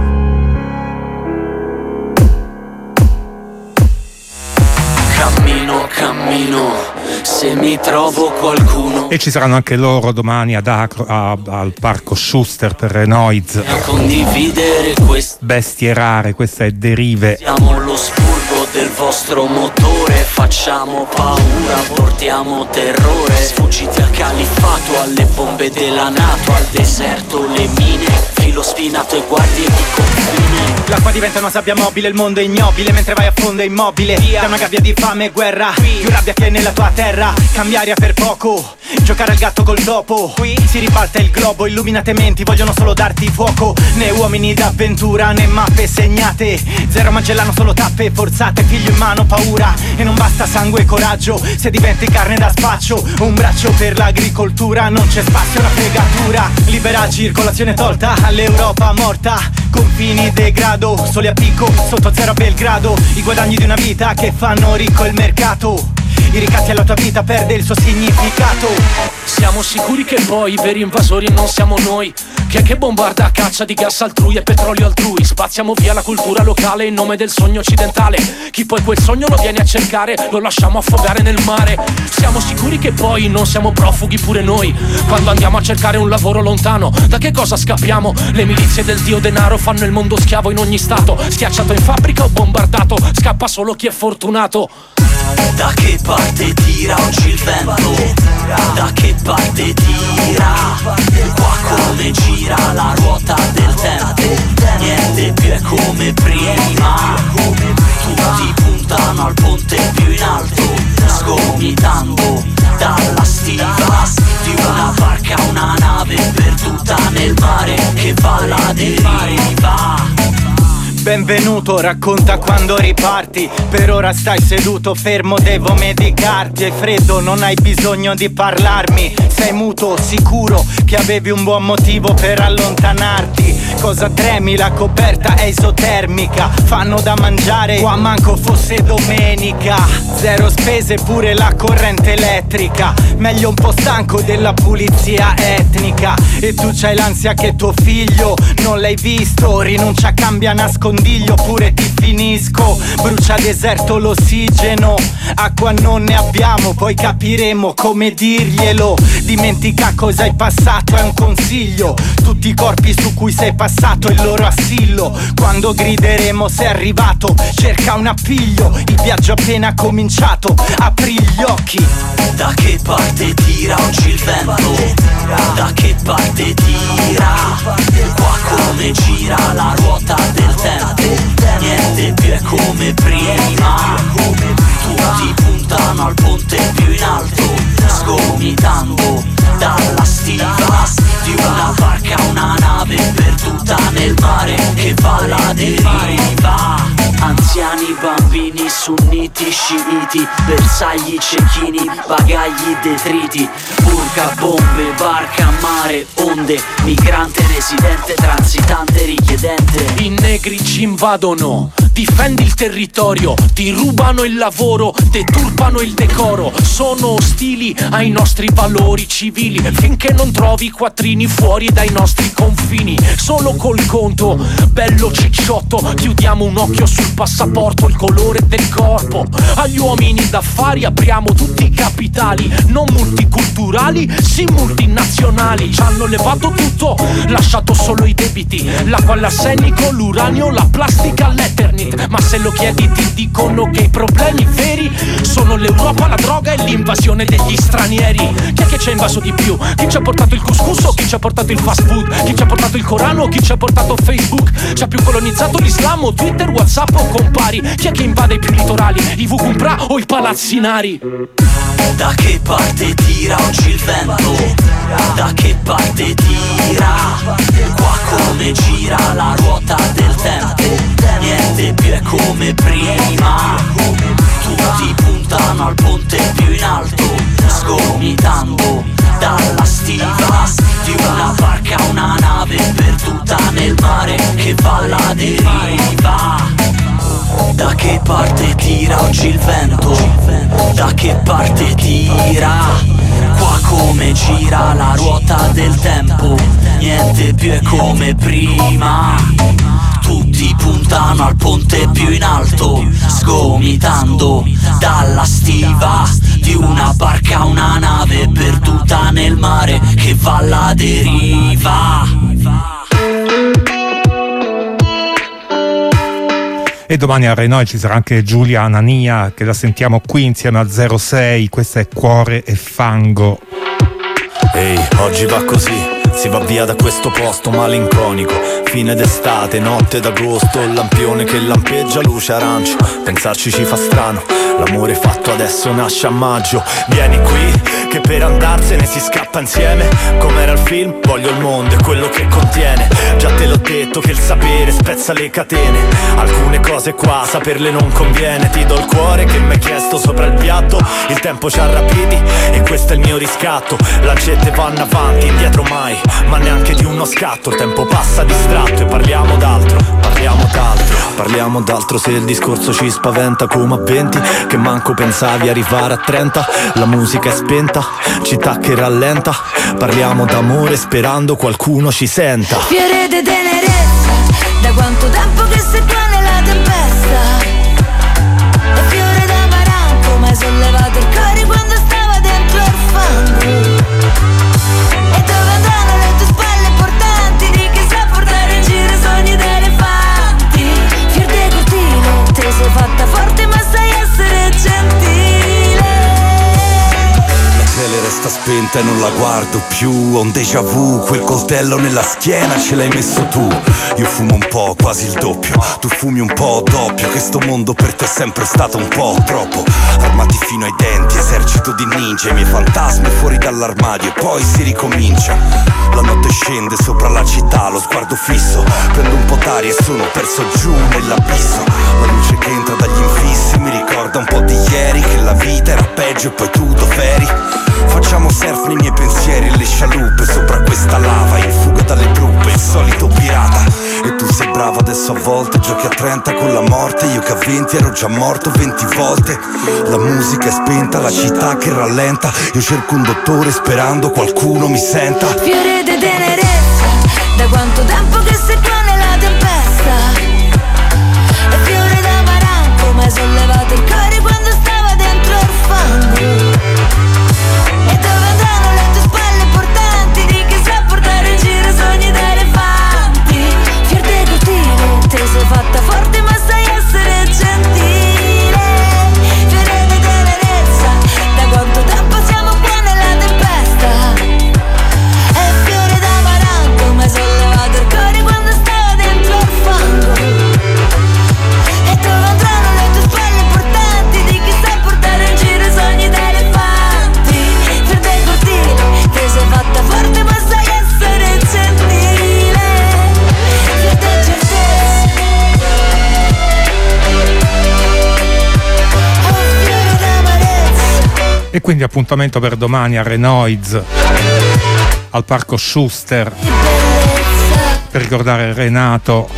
Cammino, se mi trovo qualcuno. E ci saranno anche loro domani ad al Parco Schuster per Renoiz. Condividere questo. Bestie rare, questa è Derive. Siamo lo spurgo del vostro motore, facciamo paura, portiamo terrore. Sfuggiti al califfato, alle bombe della NATO, al deserto le mine, filo spinato e guardie di confine. L'acqua diventa una sabbia mobile, il mondo è ignobile, mentre vai a fondo è immobile. Da una gabbia di fame e guerra, più rabbia che nella tua terra. Cambiare per poco, giocare al gatto col dopo. Qui si riparte il globo, illuminate menti, vogliono solo darti fuoco. Né uomini d'avventura, né mappe segnate. Zero Magellano, solo tappe forzate. Figlio in mano, paura, e non basta sangue e coraggio. Se diventi carne da spaccio, un braccio per l'agricoltura. Non c'è spazio, una fregatura. Libera circolazione tolta all'Europa morta. Confini degrado, soli a picco, sotto zero a Belgrado. I guadagni di una vita che fanno ricco il mercato. I ricatti alla tua vita perde il suo significato. Siamo sicuri che poi i veri invasori non siamo noi. Chi è che bombarda a caccia di gas altrui e petrolio altrui? Spaziamo via la cultura locale in nome del sogno occidentale. Chi poi quel sogno lo viene a cercare, lo lasciamo affogare nel mare. Siamo sicuri che poi non siamo profughi pure noi. Quando andiamo a cercare un lavoro lontano, da che cosa scappiamo? Le milizie del dio denaro fanno il mondo schiavo in ogni stato. Schiacciato in fabbrica o bombardato, scappa solo chi è fortunato. Da che parte tira oggi il vento? Da che parte tira? Qua come gira la ruota del tempo? Niente più è come prima. Tutti puntano al ponte più in alto, sgomitando dalla stiva di una barca, una nave perduta nel mare che va alla deriva. Benvenuto, racconta quando riparti. Per ora stai seduto, fermo, devo medicarti. Hai freddo, non hai bisogno di parlarmi. Sei muto, sicuro che avevi un buon motivo per allontanarti. Cosa tremi, la coperta è isotermica. Fanno da mangiare, qua manco fosse domenica. Zero spese, pure la corrente elettrica. Meglio un po' stanco della pulizia etnica. E tu c'hai l'ansia che tuo figlio non l'hai visto. Rinuncia, cambia, nascondiglio, pure ti finisco. Brucia deserto l'ossigeno, acqua non ne abbiamo, poi capiremo come dirglielo. Dimentica cosa hai passato, è un consiglio. Tutti i corpi su cui sei passato, il loro assillo. Quando grideremo sei arrivato, cerca un appiglio. Il viaggio appena cominciato, apri gli occhi. Da che parte tira oggi il vento? Da che parte tira? Qua come gira la ruota del tempo? Niente più è come prima. Tutti puntano al ponte più in alto, sgomitando dalla stiva di una barca, una nave perduta nel mare che va alla deriva. Anziani, bambini, sunniti, sciiti, bersagli, cecchini, bagagli, detriti, burka, bombe, barca, mare, onde, migrante, residente, transitante, richiedente. I negri ci invadono, difendi il territorio, ti rubano il lavoro, deturpano il decoro. Sono ostili ai nostri valori civili, finché non trovi quattrini fuori dai nostri confini. Solo col conto, bello cicciotto, chiudiamo un occhio sul passaporto, il colore del corpo. Agli uomini d'affari apriamo tutti i capitali, non multiculturali, sì multinazionali. Ci hanno levato tutto, lasciato solo i debiti, l'acqua all'arsenico, l'uranio, la plastica, l'Eternit. Ma se lo chiedi ti dicono che i problemi veri sono l'Europa, la droga e l'invasione degli stranieri. Chi è che ci ha invaso di più? Chi ci ha portato il couscous o chi ci ha portato il fast food? Chi ci ha portato il Corano o chi ci ha portato Facebook? Ci ha più colonizzato l'Islam o Twitter, WhatsApp o compari? Chi è che invade i più litorali? I Vukumpra o i palazzinari? Da che parte tira oggi il vento? Da che parte tira? Qua come gira la ruota del tempo? Niente più è come prima. Tutti puntano al ponte più in alto, sgomitando dalla stiva di una barca, una nave perduta nel mare che va alla deriva. Da che parte tira oggi il vento? Da che parte tira? Qua come gira la ruota del tempo? Niente più è come prima. Tutti puntano al ponte più in alto, sgomitando dalla stiva di una barca, una nave perduta nel mare che va alla deriva. E domani a Renoi ci sarà anche Giulia Anania, che la sentiamo qui insieme a 06. Questa è Cuore e Fango. Ehi, oggi va così. Si va via da questo posto malinconico. Fine d'estate, notte d'agosto, lampione che lampeggia, luce arancio. Pensarci ci fa strano, l'amore fatto adesso nasce a maggio. Vieni qui, che per andarsene si scappa insieme. Com'era il film? Voglio il mondo e quello che contiene. Già te l'ho detto che il sapere spezza le catene. Alcune cose qua saperle non conviene. Ti do il cuore che m'hai chiesto sopra il piatto. Il tempo ci ha rapiti e questo è il mio riscatto. Lancette vanno avanti, indietro mai, ma neanche di uno scatto. Il tempo passa distratto e parliamo d'altro. Parliamo d'altro se il discorso ci spaventa come a 20, che manco pensavi arrivare a 30. La musica è spenta, città che rallenta. Parliamo d'amore sperando qualcuno ci senta. Fiore di tenerezza, da quanto tempo che sei qua nella tempesta. E fiore d'amaranto, ma hai sollevato il cuore quando stava dentro il fango. E dove andranno le tue spalle portanti di chi sa portare in giro i sogni di elefanti. Fior de cortile, te sei fatta forte ma sai essere gentile. La tele resta spenta e non la guardo più. Ho un déjà vu, quel coltello nella schiena ce l'hai messo tu. Io fumo un po', quasi il doppio. Tu fumi un po' doppio. Che sto mondo per te è sempre stato un po' troppo. Armati fino ai denti, esercito di ninja. I miei fantasmi fuori dall'armadio e poi si ricomincia. La notte scende sopra la città, lo sguardo fisso. Prendo un po' d'aria e sono perso giù nell'abisso. La luce che entra dagli infissi mi ricorda un po' di ieri, che la vita era peggio e poi tu dov'eri. Facciamo surf nei miei pensieri e le scialuppe sopra questa lava, in fuga dalle truppe, il solito pirata. E tu sei bravo adesso a volte, giochi a 30 con la morte. Io che a 20 ero già morto 20 volte. La musica è spenta, la città che rallenta. Io cerco un dottore sperando qualcuno mi senta. Fiore di tenerezza, da quanto tempo che sei qua nella tempesta. E fiore d'amaranto, ma hai sollevato il cuore quando stava dentro il fango. E dove andranno le tue spalle portanti di chi sa portare in giro i sogni di elefanti. Fior de cortile, te sei fatta forte ma sai essere gentile. Fiore di tenerezza, da quanto tempo siamo qua nella tempesta. E fiore d'amaranto, ma hai sollevato il cuore quando stava dentro il fango. E dove andranno le tue spalle portanti di chi sa portare in giro i sogni di elefanti. Fior de cortile, te sei fatta forte ma sai essere gentile. Fior de certezza, oh fiore d'amarezza. E quindi appuntamento per domani a Renoiz, al Parco Schuster, per ricordare Renato.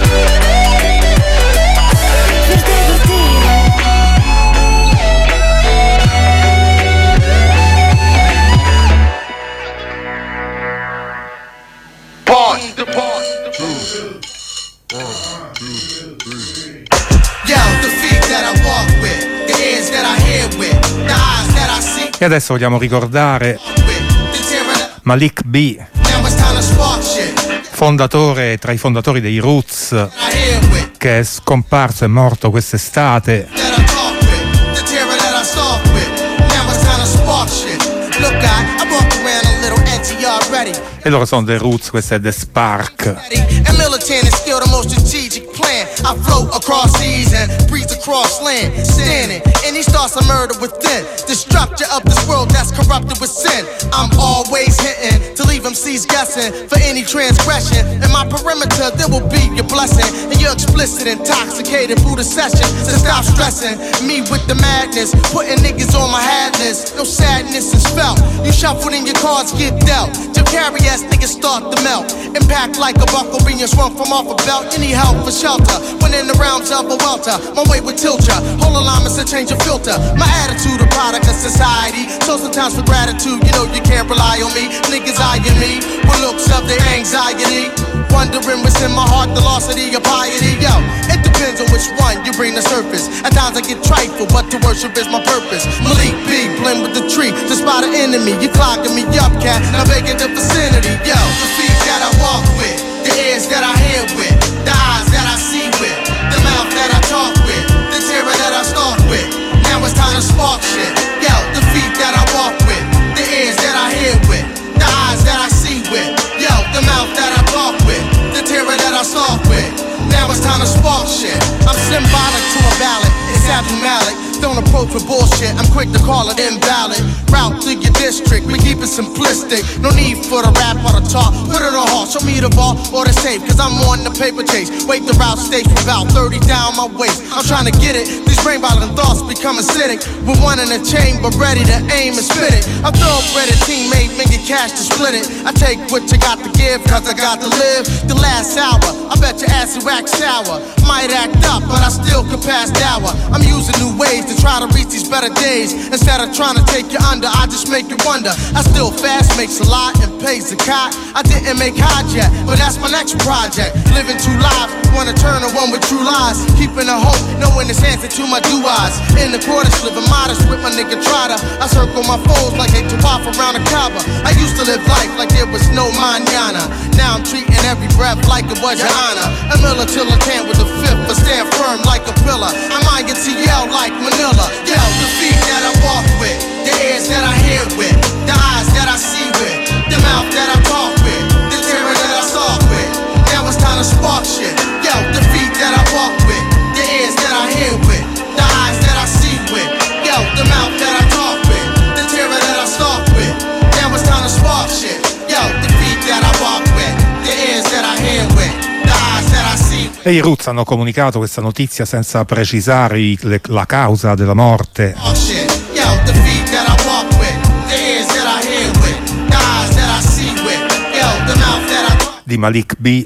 E adesso vogliamo ricordare Malik B, fondatore, tra i fondatori dei Roots, che è scomparso, è morto quest'estate. E loro sono The Roots, questa è The Spark. I float across seas and breeze across land, standing in these thoughts of murder within the structure of this world that's corrupted with sin. I'm always hitting to leave MCs guessing for any transgression. In my perimeter there will be your blessing, and you're explicit, intoxicated through the session. So stop stressing me with the madness, putting niggas on my hat list. No sadness is felt. You shuffled and your cards get dealt. Till carry ass niggas start to melt. Impact like a buckle being swung from off a belt. You need help for shelter. When in the realms of a welter, my way would tilt ya. Whole alignments to change your filter. My attitude a product of society. So sometimes for gratitude, you know you can't rely on me. Niggas eyeing me with looks of their anxiety. Wondering what's in my heart, the loss of the piety. Yo, it depends on which one you bring to surface. At times I get trifle, but to worship is my purpose. Malik B, blend with the tree to spot an enemy. You clogging me up, cat, now vacant the vicinity. Yo, the feet that I walk with, the ears that I hear with, the eyes that I see with, the mouth that I talk with, the terror that I stalk with. Now it's time to spark shit. Yo, the feet that I walk with, the ears that I hear with, the eyes that I see with. Yo, the approach with bullshit, I'm quick to call it invalid. Route through your district, we keep it simplistic. No need for the rap or the talk. Put it on hard, show me the ball or the safe, cause I'm on the paper chase. Wait the route stage for about 30 down my waist. I'm trying to get it, these brain bottling thoughts become acidic. With one in a chamber, ready to aim and spit it. I'm thoroughbred, a teammate, make it cash to split it. I take what you got to give, cause I got to live. The last hour, I bet your ass is wax sour. Might act up, but I still could pass dour. I'm using new ways to try to reach these better days. Instead of trying to take you under, I just make you wonder. I still fast, makes a lot and pays the cot. I didn't make hot yet, but that's my next project. Living two lives, wanna turn to one with true lies. Keeping a hope, knowing it's answer to my do-eyes. In the quarters, living modest with my nigga Trotter. I circle my foes like they tawaf around a Kaaba. I used to live life like there was no mañana. Now I'm treating every breath like it was your honor. A miller till a tan with a fifth, but stand firm like a pillar. I might get to yell like Manila. Yell, the feet that I walk with, the ears that I hear with, the eyes that I see with, the mouth that I talk with, the terror that I talk with. Now it's time to spark shit. Yo, the feet that I walk with, the ears that I hear with, the eyes that I see with, yo, the mouth that I talk with, the terror that I stalk with. Now it's time to spark shit. Yo, the feet that I walk with, the ears that I hear with, the eyes that I see with. E i Roots hanno comunicato questa notizia senza precisare la causa della morte di Malik B.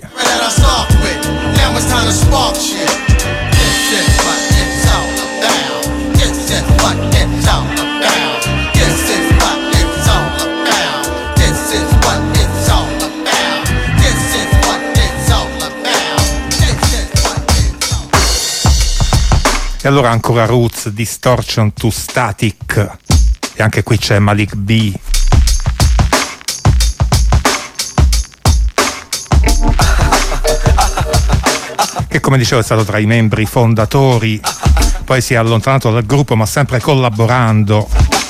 E allora ancora Roots, Distortion to Static, e anche qui c'è Malik B. Che, come dicevo, è stato tra i membri fondatori, poi si è allontanato dal gruppo ma sempre collaborando.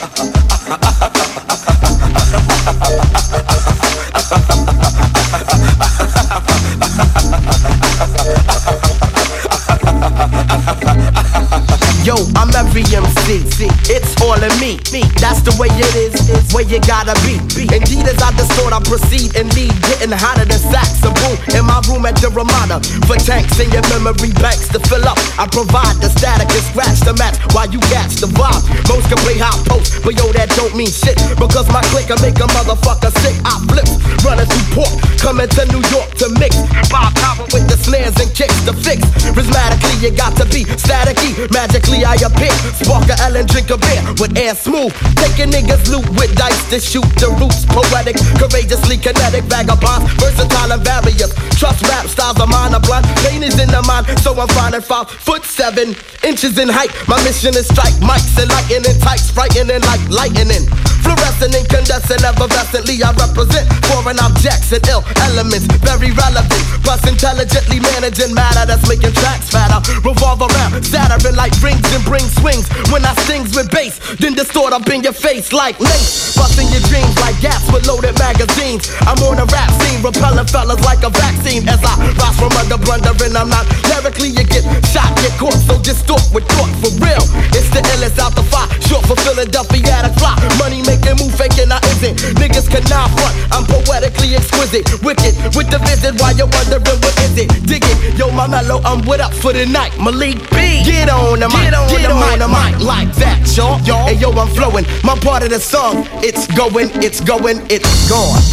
Yo, I'm every MC, it's all in me. That's the way it is, where you gotta be. Indeed, as I distort, I proceed and lead, getting hotter than sacks of boom. In my room at the Ramada, for tanks in your memory banks to fill up. I provide the static and scratch the match while you catch the vibe. Most can play hot post, but yo, that don't mean shit. Because my click can make a motherfucker sick. I flip, running through port, coming to New York to mix. Bob Power with the snares and kicks to fix. Prismatically, you got to be staticky, magically I appear. Spark a L and drink a beer with air smooth. Taking niggas loot with dice to shoot the roots. Poetic, courageously kinetic, vagabonds, versatile and various. Trust rap styles of mine are blind. Pain is in the mind, so I'm finding 5'7" in height. My mission is strike mics and lightning tights, frightening like lightning. Fluorescent, incandescent, effervescently I represent foreign objects and ill elements, very relevant. Plus intelligently managing matter that's making tracks fatter. Revolve around, shattering like rings and bring swings. When I stings with bass, then distort up in your face like lace. Busting your dreams like gas with loaded magazines. I'm on a rap scene, repelling fellas like a vaccine. As I rise from under blundering, I'm not lyrically, you get shot, get caught. So distort with thought for real. It's the illest out the fire, short for Philadelphia at a fly. Money making move faking I isn't. Niggas cannot front, I'm poetically exquisite. Wicked with the visit while you're wondering what is it. Dig it, yo my mellow, I'm with up for the night. Malik B, get on the mic, get on the mic like that, y'all. Hey yo, I'm flowing, my part of the song. It's going, it's going, it's gone.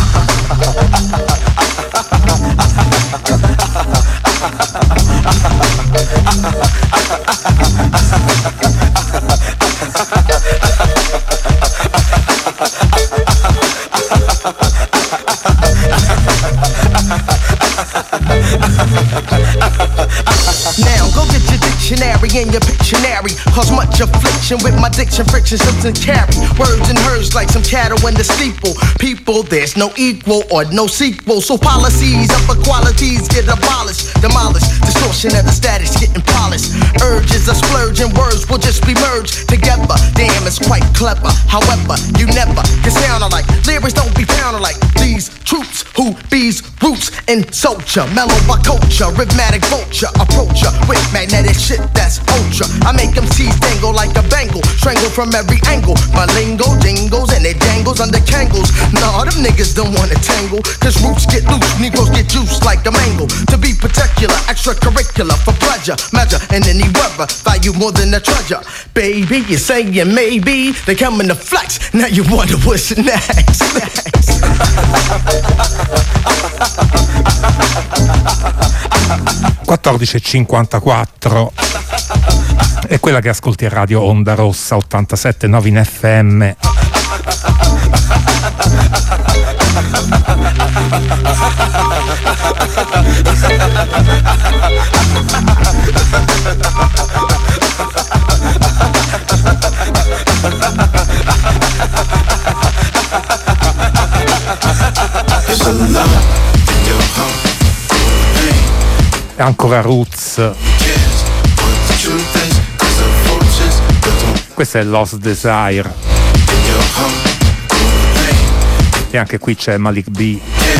Now go get your dictionary and your Pictionary. Cause much affliction with my diction, friction, slips and carry words and herds like some cattle in the steeple. People, there's no equal or no sequel. So policies of equalities get abolished, demolished. Distortion of the status getting polished. Urges of splurge and words will just be merged together. Damn, it's quite clever. However, you never can sound alike. Lyrics don't be found alike. These troops who bees roots and soldier, mellow by culture, rhythmatic vulture, approacher with magnetic shit that's ultra. I make them teeth dangle like a bangle, strangle from every angle. My lingo jingles and it dangles under Kangles. Nah, them niggas don't wanna tangle, cause roots get loose, Negroes get juiced like a mango. To be particular, extracurricular for pleasure, measure in any weather, value more than a treasure. Baby, you're saying maybe they coming to flex. Now you wonder what's next. 14:54 è quella che ascolti a Radio Onda Rossa 87.9 in FM. E ancora Roots. Questo è Lost Desire. E anche qui c'è Malik B.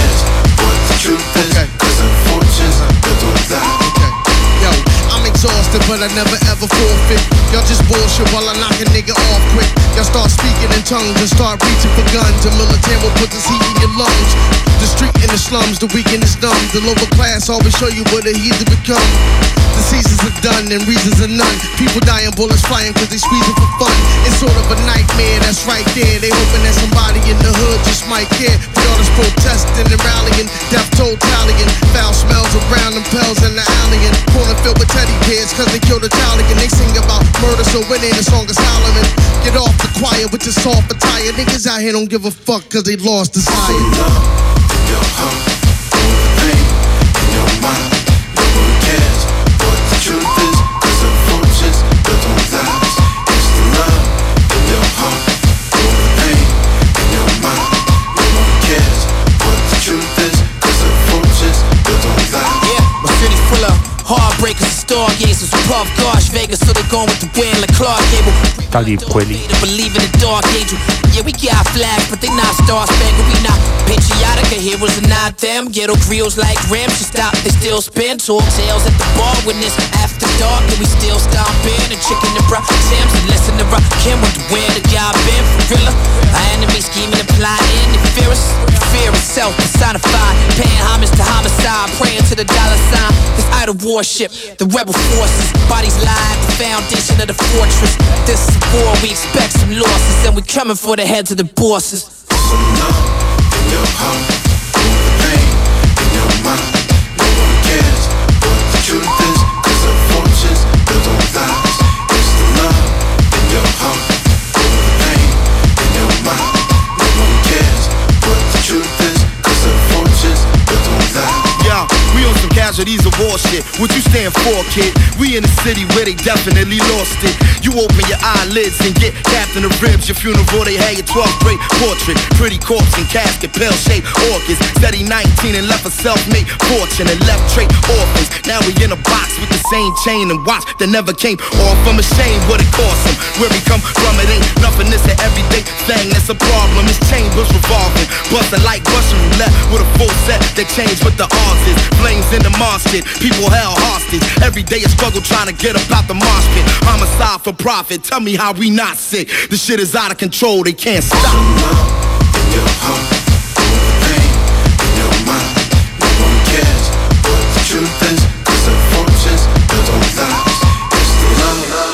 Exhausted, but I never ever forfeit. Y'all just bullshit while I knock a nigga off quick. Y'all start speaking in tongues and start reaching for guns. The military will put this heat in your lungs. The street and the slums, the weak and the dumb. The lower class always show you what the heathen become. The seasons are done and reasons are none. People dying, bullets flying cause they squeezing for fun. It's sort of a nightmare, that's right there. They hoping that somebody in the hood just might care. But all this protesting and rallying, death toll tallying. Foul smells around them pills and the alien. Corner filled with teddy bears cause they killed Italian. They sing about murder so it ain't as long as Solomon. Get off the choir with your soft attire. Niggas out here don't give a fuck cause they lost desire. Love in your heart, all the pain in your mind. No one cares what the truth is, cause the fortune's built on lies. It's the love in your heart, all the pain in your mind. No one cares what the truth is, cause the fortune's built on lies. Yeah, my city full of heartbreakers and stargazers who puff Gosh Vegas, so they going with the wind like Clark Gable. Tali quelli. Believe in the dark angel. Yeah, we got flags, but they not star-spangled. We not patriotic, our heroes are not them. Ghetto creoles like Rams, she stop, they still spin. Talk tales at the bar when it's after dark, and we still stompin'. And chicken and bra, Sam's and listen to rock. Can't wonder where the guy been for real. Our enemy scheming and plotting, they fear us. Fear itself personified, paying homage to homicide, praying to the dollar sign. This idol warship, the rebel forces, bodies lie, the foundation of the fortress. This is war, we expect some losses, and we coming for the heads of the bosses. Some love in your heart, all the pain in your mind. No one cares what the truth is, cause the fortune's built on lies. It's the love in your heart, all the pain in your mind. No one cares what the truth is, cause the fortune's built on lies. Yo, we on some casualties of war shit. What you stand for, kid? We in the city where they definitely lost it. You open your eyelids and get capped in the ribs. Your funeral, they had your 12th grade portrait. Pretty corpse and casket, pale-shaped orchids. Said he 19 and left a self-made fortune and left trait orphans. Now we in a box with the same chain and watch that never came off. I'm ashamed what it cost him. Where we come from, it ain't nothing. It's an everyday thing that's a problem. It's chambers revolving, busting like Russian roulette with a full set. They change what the odds is. Flames in the marsh pit, people held hostage. Every day a struggle trying to get up out the marsh pit. Homicide for profit, tell me how we not sick. The shit is out of control, they can't stop. Some love in your heart, all the pain in your mind. No one cares what the truth is, cause the fortune's built on lies. It's the love.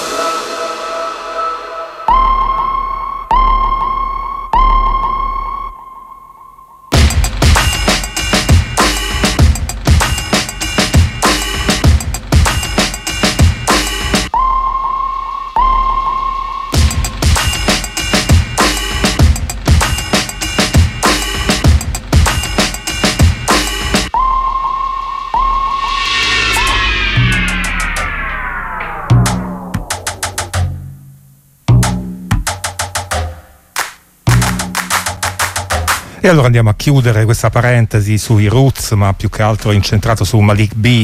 E allora andiamo a chiudere questa parentesi sui Roots, ma più che altro incentrato su Malik B,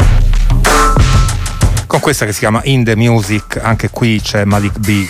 con questa che si chiama In The Music. Anche qui c'è Malik B.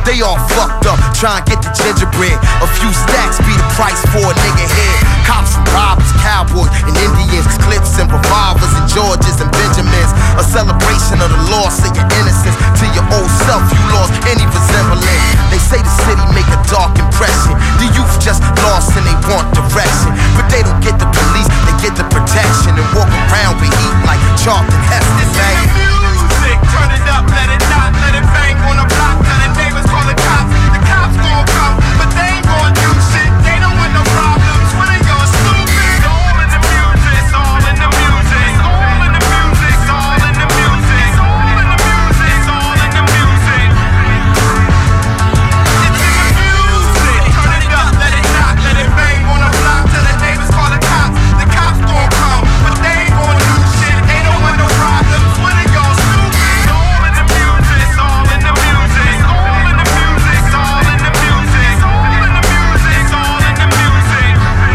They all fucked up, try and get the gingerbread. A few stacks be the price for a nigga head. Cops and robbers, cowboys and Indians, clips and revolvers and Georges and Benjamins. A celebration of the loss of your innocence. To your old self, you lost any resemblance. They say the city make a dark impression. The youth just lost and they want direction. But they don't get the police, they get the protection. And walk around with heat like Charlton Heston, man. Music, turn it up, let it not, let it bang on the block. Tell the neighbors, call the cops. The cops gon' come, but they ain't gon' do shit. They don't want no problems. What are y'all stupid? All in the music, all in the music, all in the music, all in the music, all in the music, all in the music. It's in the music. Turn it up, let it knock, let it bang on the block. Tell the neighbors, call the cops. The cops gon' come, but they ain't gon' do shit. They don't want no problems. What are y'all stupid? All in the music, all in the music, all in the music, all in the music, all in the music, all in the music.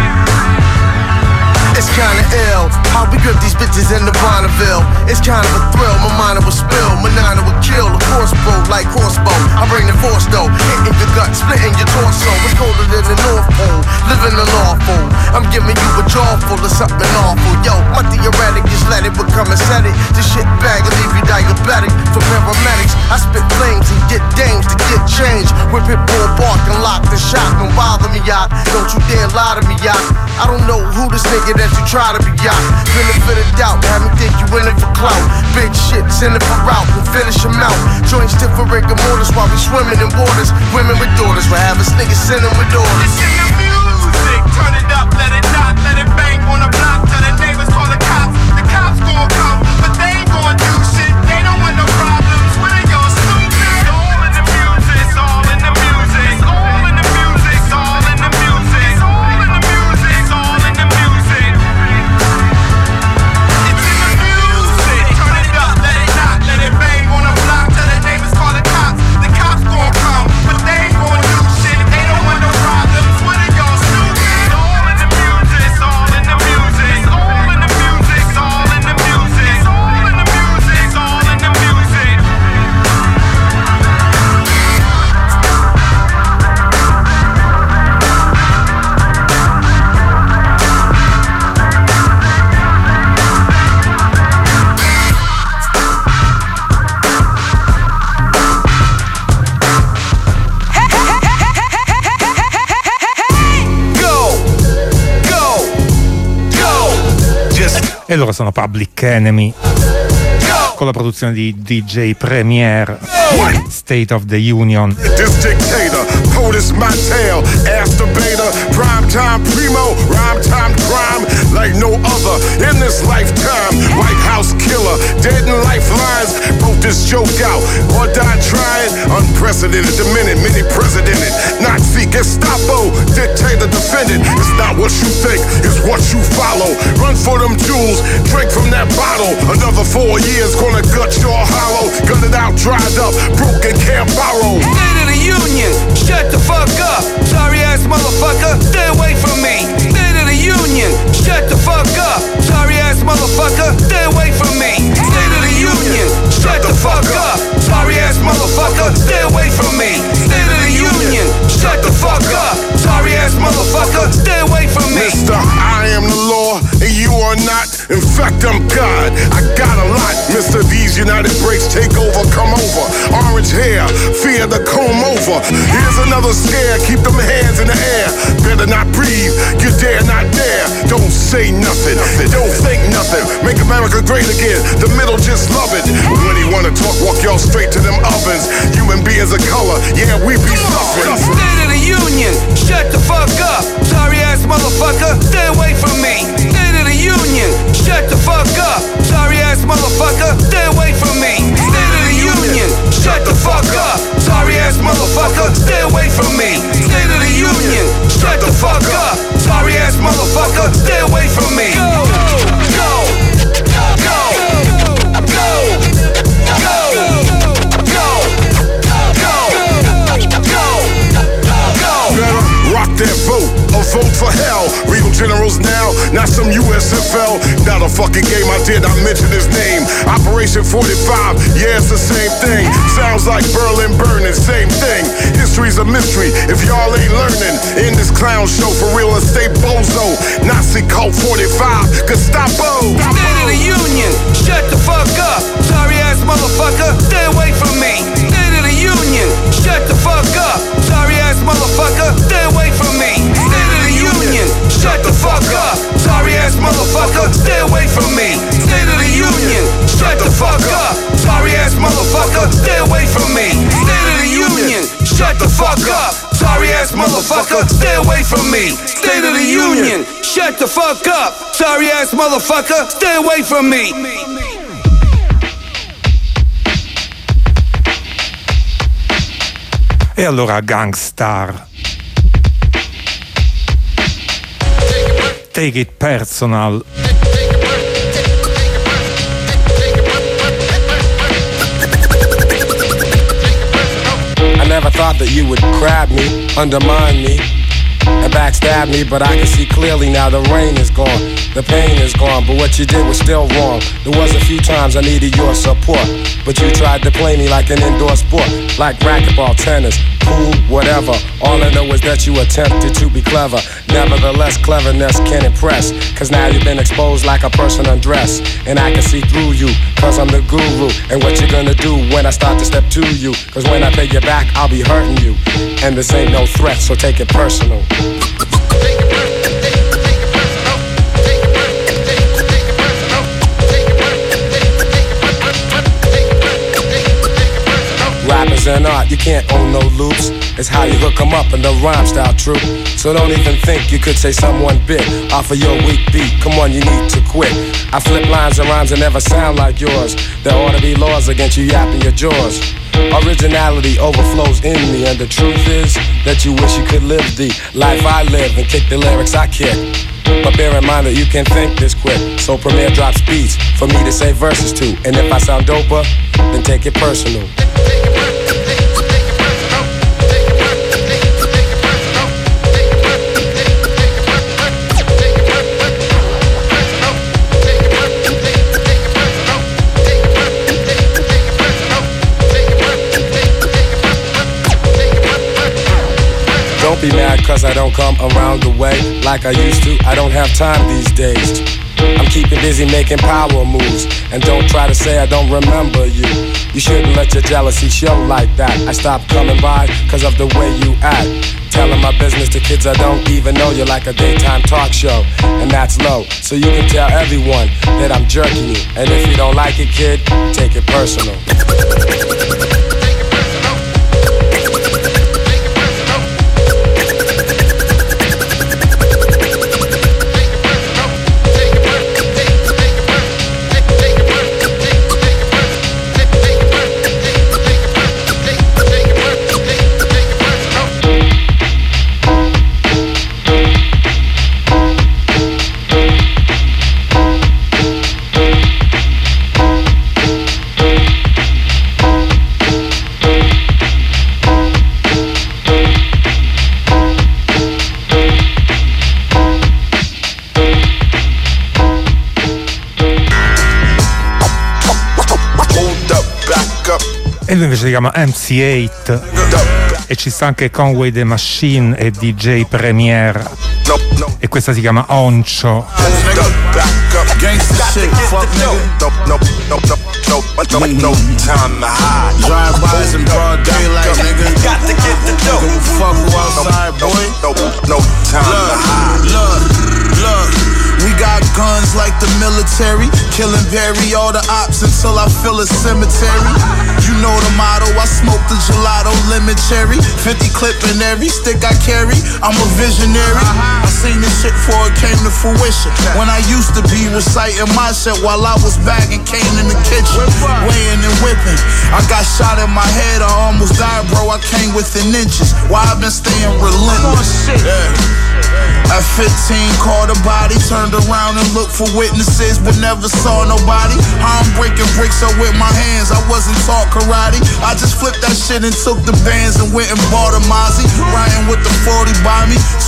It's kinda ill how we grip these bitches in the Bonneville. It's kind of a thrill, my mind will spill, my nine will kill. A crossbow like crossbow, I bring the force though. Hitting your gut, splitting your torso. It's colder than the North Pole, living the lawful. I'm giving you a jaw full of something awful. Yo, my theoretic, just let it become aesthetic. This shit bag will leave you diabetic. For paramedics, I spit flames and get dames to get change. Whip it, bull, bark and lock the shot. Don't bother me, yacht. Don't you dare lie to me, yacht. I don't know who this nigga that you try to be, yacht. Benefit of doubt, have me think you in it for clout. Big shit, send it for route, and finish him out. Joints stiff for rigor mortis while we swimming in waters. Women with daughters, will have us niggas sending with daughters. It's in the music, turn it up, let it knock, let it bang on the block. Tell the neighbors, call the cops. The cops gon' come, but they ain't gon' do shit. They don't want no problems. What are y'all stupid? All in the music, all in the music, all in the music, all in the music, all in the music, all in the music. It's in the music, turn it up, let it knock, let it bang on the block. Tell the neighbors, call the cops. The cops gon' come, but they ain't gon' do shit. They don't want no problems. What are y'all stupid? All in the music, all in the music, all in the music, all in the music, all in the music, all in the music. E loro sono Public Enemy con la produzione di DJ Premier, State of the Union. This dictator, POTUS my tail, Asturbator, primetime primo, rhyme time crime like no other in this lifetime. White House killer, dead in lifelines, wrote this joke out or die trying. Unprecedented, the minute, many presidented, Nazi, Gestapo, dictator, defendant. It's not what you think, it's what you follow. Run for them jewels, drink from that bottle. Another 4 years, gonna gut your hollow. Gun it out, dried up, broken, can't borrow. State of the Union, shut the fuck up. Sorry ass motherfucker, stay away from me. State of the Union, shut the fuck up. Sorry ass motherfucker, stay away from me. State of the Union, shut the fuck up. Sorry ass motherfucker, stay away from me. State of the Union, shut the fuck up. Sorry ass motherfucker, stay away from me. Mister, I am the law and you are not. In fact, I'm God. I got a lot. Mister, these United breaks take over, come over. Orange hair, fear the comb over. Here's another scare, keep them hands in the air. Better not breathe, you dare not dare. Don't say nothing, don't think nothing. Make America great again, the middle just love it. When he wanna talk, walk y'all straight to them ovens. Human beings of color, yeah, we be suffering. State of the Union, shut the fuck up. Sorry ass motherfucker, stay away from me. State of the Union, shut the fuck up. Sorry ass motherfucker, stay away from me. State of the Union, shut the fuck up. Sorry ass motherfucker, stay away from me. State of the Union, shut the fuck up. Sorry ass motherfucker, stay away from me. Go, go, go, go, go, go, go, go. fucking game I did, I mentioned his name. Operation 45, yeah, it's the same thing. Sounds like Berlin burning, same thing. History's a mystery if y'all ain't learning. In this clown show for real estate bozo. Nazi cult 45, Gestapo. State of the Union, shut the fuck up. Sorry ass motherfucker, stay away from me. State of the Union, shut the fuck up. Sorry ass motherfucker, stay away from me. State of the Union, shut the fuck up. Sorry ass motherfucker, stay away from me. State of the Union, shut the fuck up. Sorry ass motherfucker, stay away from me. State of the Union, shut the fuck up. Sorry ass motherfucker, stay away from me. State of the Union, shut the fuck up. Sorry ass motherfucker, stay away from me. E allora Gangstar. Take it personal. I never thought that you would grab me, undermine me, and backstab me, but I can see clearly now the rain is gone, the pain is gone, but what you did was still wrong. There was a few times I needed your support, but you tried to play me like an indoor sport, like racquetball, tennis, pool, whatever. All I know is that you attempted to be clever. Nevertheless, cleverness can impress, cause now you've been exposed like a person undressed, and I can see through you, cause I'm the guru. And what you gonna do when I start to step to you? Cause when I pay you back, I'll be hurting you, and this ain't no threat, so take it personal. Rappers and art, you can't own no loops. It's how you hook 'em up in the rhyme style, true. So don't even think you could say someone bit off of your weak beat. Come on, you need to quit. I flip lines and rhymes that never sound like yours. There ought to be laws against you yapping your jaws. Originality overflows in me, and the truth is that you wish you could live the life I live and kick the lyrics I kick. But bear in mind that you can't think this quick. So Premier drops beats for me to say verses to. And if I sound doper, then take it personal. Don't be mad cause I don't come around the way like I used to. I don't have time these days. I'm keeping busy making power moves. And don't try to say I don't remember you. You shouldn't let your jealousy show like that. I stopped coming by cause of the way you act. Telling my business to kids I don't even know. You're like a daytime talk show, and that's low. So you can tell everyone that I'm jerking you. And if you don't like it, kid, take it personal. E lui invece si chiama MC8 e ci sta anche Conway the Machine e DJ Premier, e questa si chiama Oncho. Drive-bys in broad daylight, nigga. Got to get the dope. Fuck who outside, boy. No time to hide. Look. We got guns like the military, killing bury all the ops until I feel a cemetery. You know the motto, I smoke the gelato, lemon cherry, 50 clip in every stick I carry. I'm a visionary. I seen this shit before it came to fruition. When I used to be reciting my shit while I was bagging cane in the kitchen, weighing and whipping. I got shot in my head, I almost died, bro. I came within inches. Why I been staying relentless? At 15, caught a body, turned around and looked for witnesses, but never saw nobody. I'm breaking bricks up with my hands, I wasn't taught karate. I just flipped that shit and took the bands and went and bought a Mozzie. Riding with the 40 by me,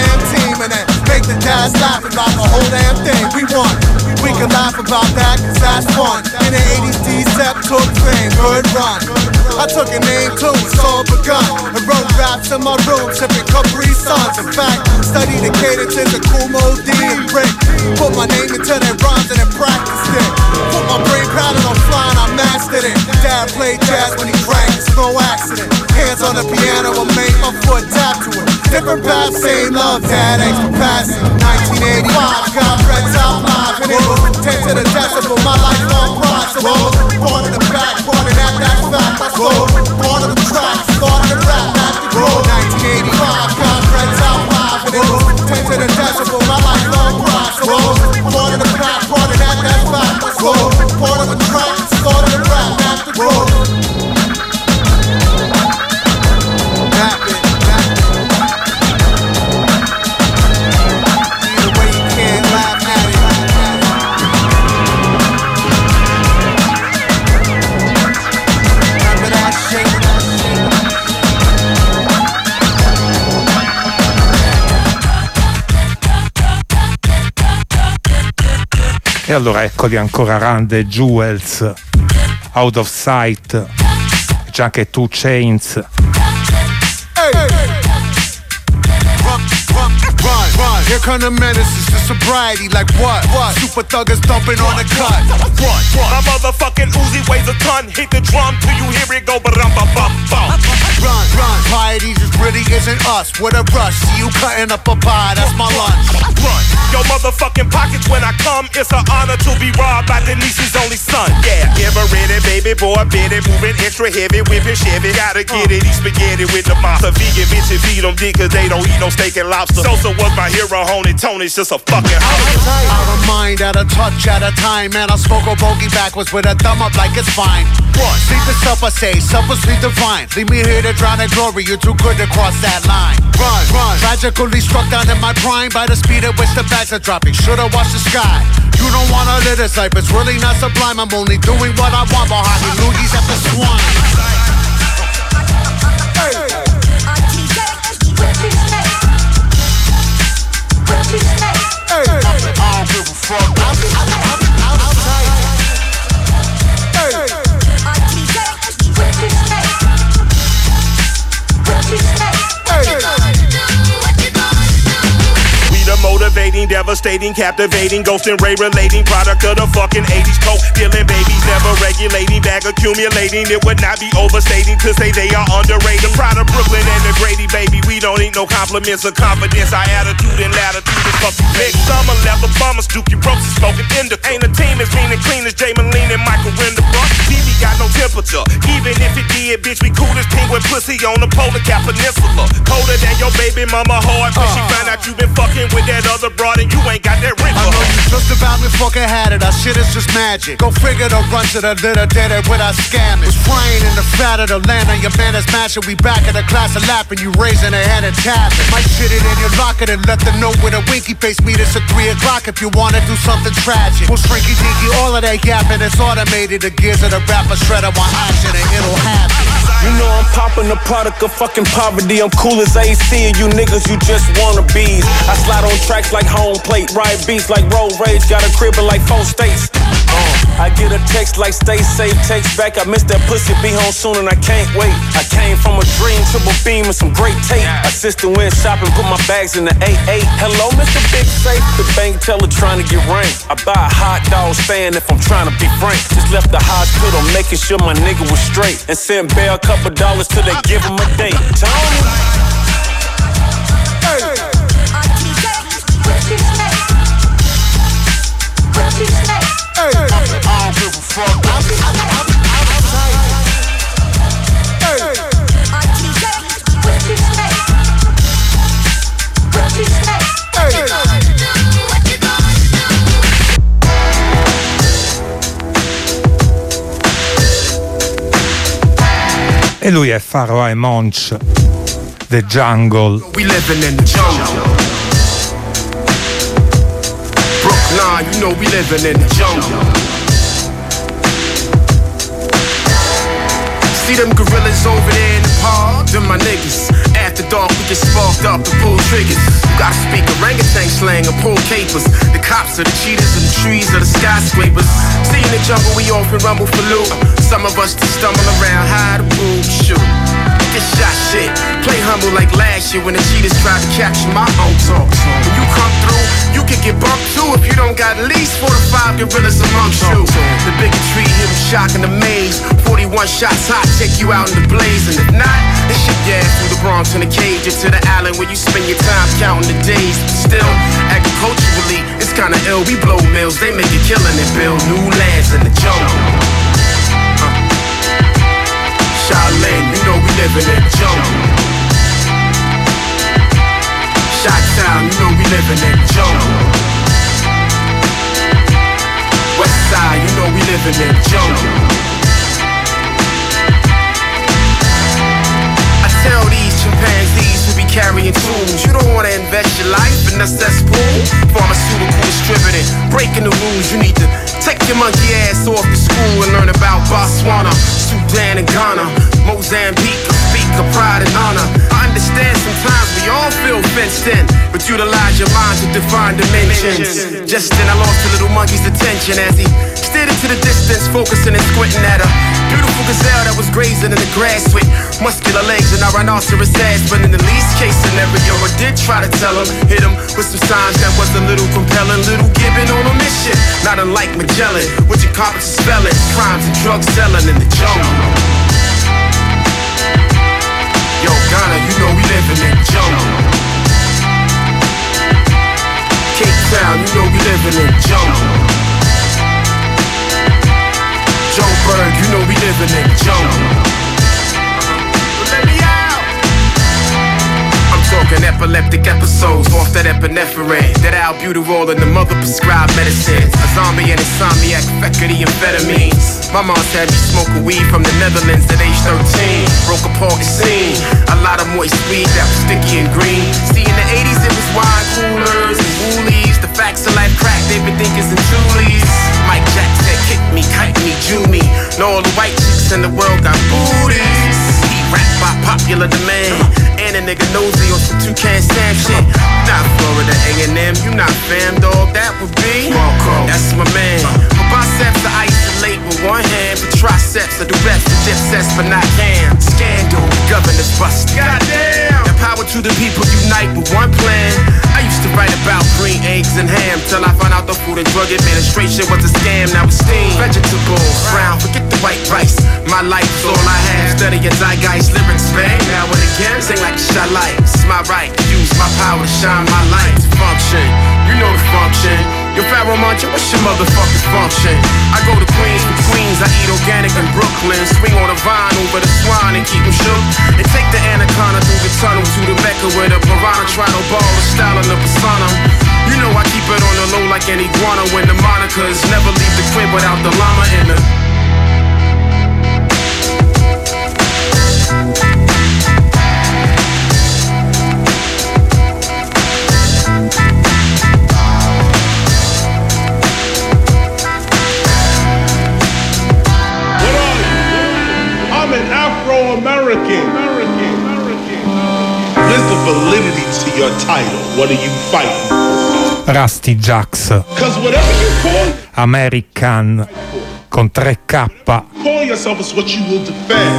good run. I took a name too, it's all begun. And wrote raps in my room, sipping Capri Suns. In fact, studied the cadences of Kumo D and Rick. Put my name into their rhymes and then practiced it. Put my brain pattern on flying, I mastered it. Dad played jazz when he drank, it's no accident. Hands on the piano, I made my foot tap to it. Different paths, same love, Dad, thanks for passing. 1985, got friends out live. And it was 10 to the decibel, my lifelong pride. So I was born in the back, born in that fact. I stole born of the track, started the rap, not the grow. 1985, got friends out live. And it was 10 to the decibel, my lifelong pride. So I was born in the back, born in that fact. I stole born of the track, started the rap, not the grow. E allora eccoli ancora, Rand e Jewels, Out of Sight, c'è anche 2 Chainz. Run, here come the menaces to sobriety, like what? Super thuggers dumping on the cut. Run, my motherfucking Uzi weighs a ton. Hit the drum till you hear it go, but I'm Run, piety just really isn't us. With a rush, see you cutting up a pie, that's my lunch. Run, your motherfucking pockets when I come. It's an honor to be robbed by Denise's only son. Yeah, ever ready, baby boy, bit it, moving extra heavy, whipping Chevy. Gotta get it, eat spaghetti with the monster. Vegan bitches feed them dick 'cause they don't eat no steak and lobster. Sosa was my hero, Honey Tony's just a fucking house. Out of mind, at a touch at a time. Man, I smoke a bogey backwards with a thumb up like it's fine. Run, sleep the self, I say, selflessly divine. Leave me here to drown in glory, you're too good to cross that line. Run, tragically struck down in my prime by the speed at which the bags are dropping. Should've watched the sky. You don't wanna live this life, it's really not sublime. I'm only doing what I want while hocking loogies at the swine. I don't give a fuck. Motivating, devastating, captivating, ghosting, ray relating, product of the fucking 80s, coke dealing babies, never regulating, bag accumulating. It would not be overstating to say they are underrated. The pride of Brooklyn and the Grady, baby, we don't need no compliments or confidence. Our attitude and latitude is fucking big. Summer leather bummers, Dookie Brooks is smoking indica. Ain't a team as mean and clean as Jay Moline and Michael Renderbrook. TV got no temperature, even if it did, bitch, we cool as penguin pussy on the Polar Cap Peninsula. Colder than your baby mama heart when she found out you been fucking with that other broad and you ain't got that ring. I know you just about me fucking had it. Our shit is just magic. Go figure the run to the litter, did it without scamming. Was frying in the fat of the land on your man is mashing. We back in the class of lapping, you raising a hand and tapping. Might shit it in your locker and let them know with a winky face. Meet us at 3 o'clock if you wanna do something tragic. We'll shrinky dinky, all of that yapping. It's automated. The gears of the rapper shredder want action and it'll happen. You know I'm popping the product of fucking poverty. I'm cool as AC and you niggas, you just wanna be. I slide on tracks like home plate, ride beats like road rage, got a crib in like 4 states. I get a text like stay safe, text back, I missed that pussy, be home soon and I can't wait. I came from a dream, triple beam and some great tape. Assistant went shopping, put my bags in the 8-8. Hello, Mr. Big Safe, the bank teller trying to get ranked. I buy a hot dog stand if I'm trying to be frank. Just left the hospital, making sure my nigga was straight. And sent Bear a couple dollars till they give him a date. Tony. I don't give a fuck. E lui è Pharoahe Monch, The Jungle. We living in the jungle. Brooklyn, you know we living in the jungle. See them gorillas over there in the park? Them my niggas. After after dark, we get sparked up and pull triggers. You gotta speak orangutan slang and pull capers. The cops are the cheaters and the trees are the skyscrapers. See in the jungle, we often rumble for loot. Some of us just stumble around, hide the boob, shoot. Get shot shit, play humble like last year when the cheaters tried to capture my own talk. When you come through, you can get bumped too if you don't got at least 4 to 5 gorillas amongst you. The bigotry, hit 'em shock and amaze. 41 shots hot, take you out in the blaze. And if not, they ship your ass through the Bronx in a cage into the island where you spend your time counting the days. But still, agriculturally, it's kinda ill. We blow mills, they make a killing and build new lands in the jungle. Shaolin, you know we living in the jungle. Chi-Town, you know we living in the jungle. West Side, you know we living in the jungle. I tell these chimpanzees who be carrying tools, you don't wanna invest your life in a cesspool. Pharmaceutical distributing, breaking the rules. You need to take your monkey ass off to school and learn about Botswana, Sudan and Ghana, Mozambique, speak of pride and honor. I understand sometimes we all feel fenced in, but utilize your mind to define dimensions. Just then I lost the little monkey's attention as he stared into the distance, focusing and squinting at a beautiful gazelle that was grazing in the grass with muscular legs and a rhinoceros ass. But in the least case scenario, I did try to tell him, hit him with some signs that was a little compelling. Little Gibbon on a mission, not unlike Magellan, with your competence spelling, crimes and drug selling in the jungle. Yo, Ghana, you know we living in the jungle. Cape Town, you know we living in the jungle. Joburg, you know we living in the jungle. Let me out. I'm talking epileptic episodes off that epinephrine, that albuterol and the mother prescribed medicines. A zombie and insomniac, fecker the amphetamines. My mom's had me smoking weed from the Netherlands at age 13. Broke apart the scene, a lot of moist weed that was sticky and green. See, in the 80s it was wine coolers and woolies. The facts of life crack, David Dinkins and Julies. Mike Jack said, kick me, kite me, Jew me. Know all the white chicks in the world got booties. He rap by popular demand, and a nigga nosy on some Toucan Sam shit. You not Florida A&M, you not fam, dog, that would be Marco. That's my man. My biceps are isolate with one hand, but triceps are the rest of dipsets, but not cam. Scandal, governor's bust. Goddamn. And power to the people unite with one plan. I used to write about green eggs and ham till I found out the Food and Drug Administration was a scam. Now it's steam, vegetables, brown, forget the white rice. My life is all I have. Study your zeitgeist lyrics, bang. Now and again, sing like a shot light. It's my right to use my power to shine my light. To function, you know the function. Yo, Pharaoh Muncher, what's your motherfucking function? I go to Queens for Queens, I eat organic in Brooklyn. Swing on a vine over the swine and keep them shook. And take the anaconda through the tunnel to the Mecca where the piranha try to ball the style of the persona. You know I keep it on the low like an iguana when the monikers never leave the crib without the llama in the. Afro-American. There's the validity to your title. What are you fighting for? Rusty Jacks. Because whatever you call American con 3K. Call yourself is what you will defend.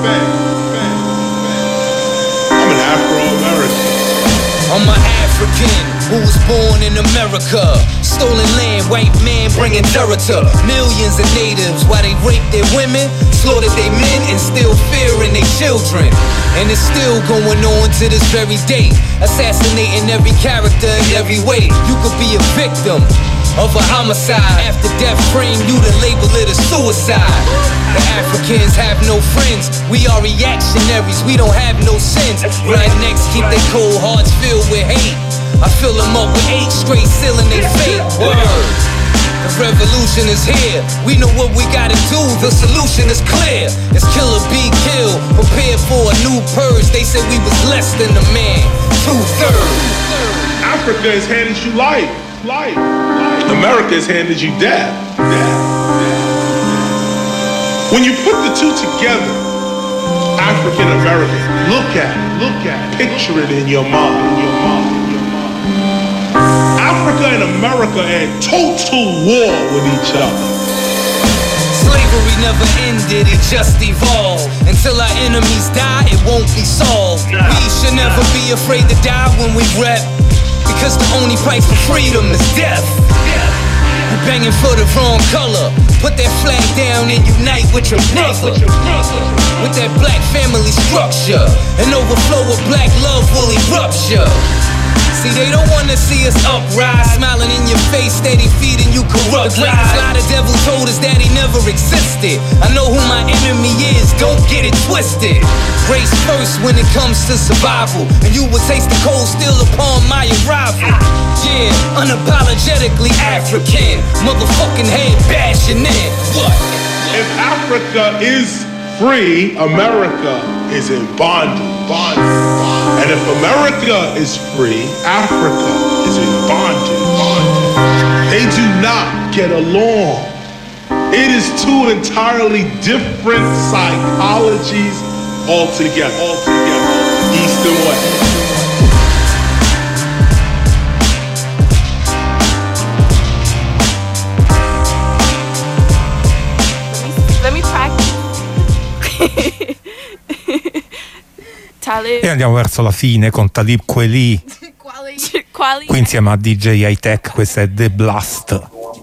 I'm an Afro-American. I'm an African who was born in America. Stolen land, white man bringing terror to millions of natives while they rape their women, slaughtered their men, and still fearing their children. And it's still going on to this very day, assassinating every character in every way. You could be a victim of a homicide. After death frame you to label it a suicide. The Africans have no friends, we are reactionaries, we don't have no sins. Rednecks keep their cold hearts filled with hate. I fill them up with 8 straight sealing their fate. Word. The revolution is here. We know what we gotta do. The solution is clear. It's kill or be killed. Prepare for a new purge. They said we was less than a man. 2/3. Africa has handed you life. America has handed you death. When you put the two together, African American. Look at it, picture it in your mind. Africa and America are in total war with each other. Slavery never ended, it just evolved. Until our enemies die, it won't be solved. We should never be afraid to die when we rep, because the only price for freedom is death. You banging for the wrong color, put that flag down and unite with your brother. With that black family structure, an overflow of black love will erupt ya. See, they don't wanna see us uprise, smiling in your face, steady feeding you corrupt lies. The greatest lie the devil told us that he never existed. I know who my enemy is, don't get it twisted. Race first when it comes to survival, and you will taste the cold steel upon my arrival. Yeah, unapologetically African, motherfucking head bashing in. What? If Africa is free, America is in bondage. And if America is free, Africa is in bondage. They do not get along. It is two entirely different psychologies altogether. East and West. E andiamo verso la fine con Talib Kweli. Qui insieme a DJ Hi-Tech, questa è The Blast.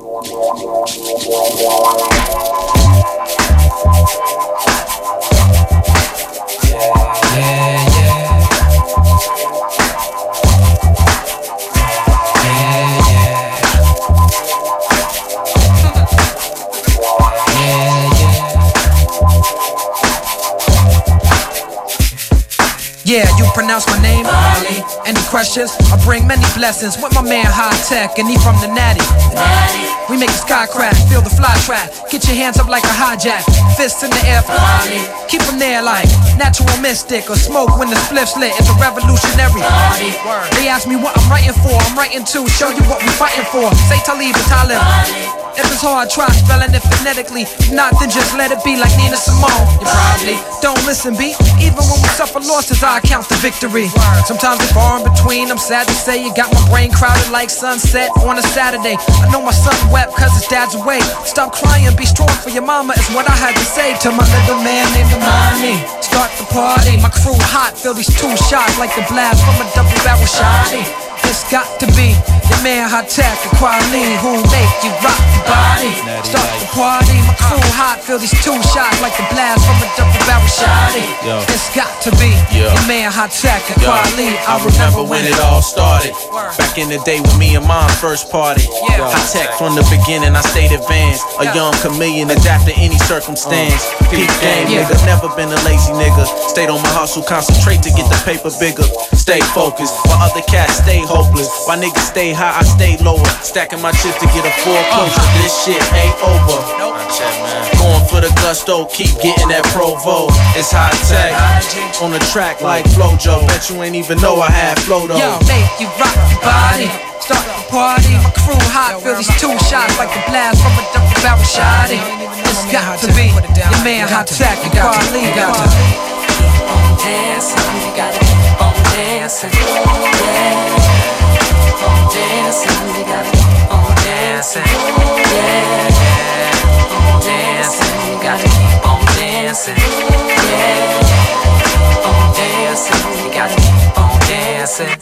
Yeah, you pronounce my name, Ali. Any questions? I bring many blessings with my man Hi-Tech, and he from the Natty. We make the sky crack, feel the fly trap. Get your hands up like a hijack, fists in the air for Ali. Keep them there like natural mystic or smoke when the spliff's lit. It's a revolutionary. They ask me what I'm writing for. I'm writing to show you what we fighting for. Say Talib or Talib. If it's hard, try spelling it phonetically. If not, then just let it be like Nina Simone. You probably don't listen, B. Even when we suffer losses, I count the victory. Sometimes it's far in between. I'm sad to say you got my brain crowded like sunset on a Saturday. I know my son wept cause his dad's away. Stop crying, be strong for your mama is what I had to say to my little man named Imani. Start the party, my crew hot. Feel these two shots like the blast from a double barrel shotty. It's got to be your man Hi-Tech and Kweli who make you rock your body. Start the party, my crew hot. Feel these two shots like the blast from a double barrel shotty. It's got to be your man Hi-Tech and Kweli. I remember when it all started. Back in the day when me and mom first party. Hi-Tech from the beginning, I stayed advanced. A young chameleon, adapt to any circumstance. Peak game, nigga, never been a lazy nigga. Stayed on my hustle, concentrate to get the paper bigger. Stay focused, while other cats stay hopeless. Why niggas stay high, I stay lower. Stacking my chips to get a foreclosure. This shit ain't over. Going for the gusto, keep getting that Provo. It's Hi-Tech on the track like Flojo. Bet you ain't even know I had flow though. Yo, make you rock your body. Start the party, my crew hot. Feel these two shots like the blast from a double barrel shotty. It's got to be your man Hi-Tech and Kweli. Keep on dancing, you gotta keep on dancing. Yeah. Keep on dancing, you gotta keep on dancing. Yeah. Keep on dancing, you gotta keep on dancing. Yeah. Keep on dancing, you gotta keep on dancing.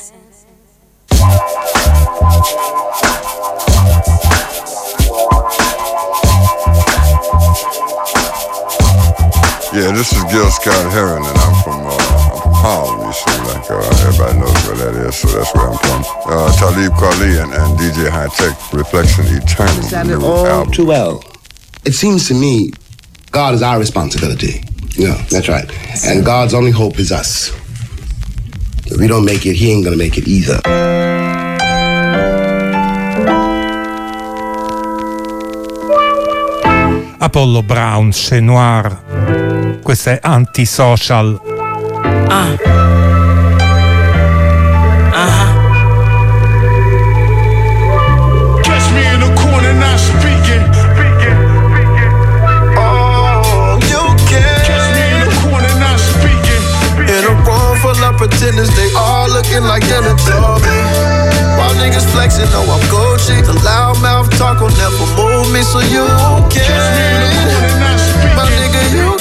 Yeah, this is Gil Scott Heron, and I'm from Harlem. You see, like everybody knows where that is, so that's where I'm from. Talib Kweli and DJ Hi-Tech, Reflection Eternal. All too well. It seems to me, God is our responsibility. Yeah, that's right. And God's only hope is us. If we don't make it, He ain't gonna make it either. Apollo Brown, Chez Noir. Questo è Antisocial. Catch me in the corner not speaking. Oh, you can catch me in the corner not speaking. me. While niggas flexing, know I'm Gucci. The loudmouth talk will never move me, so you can. My nigga, you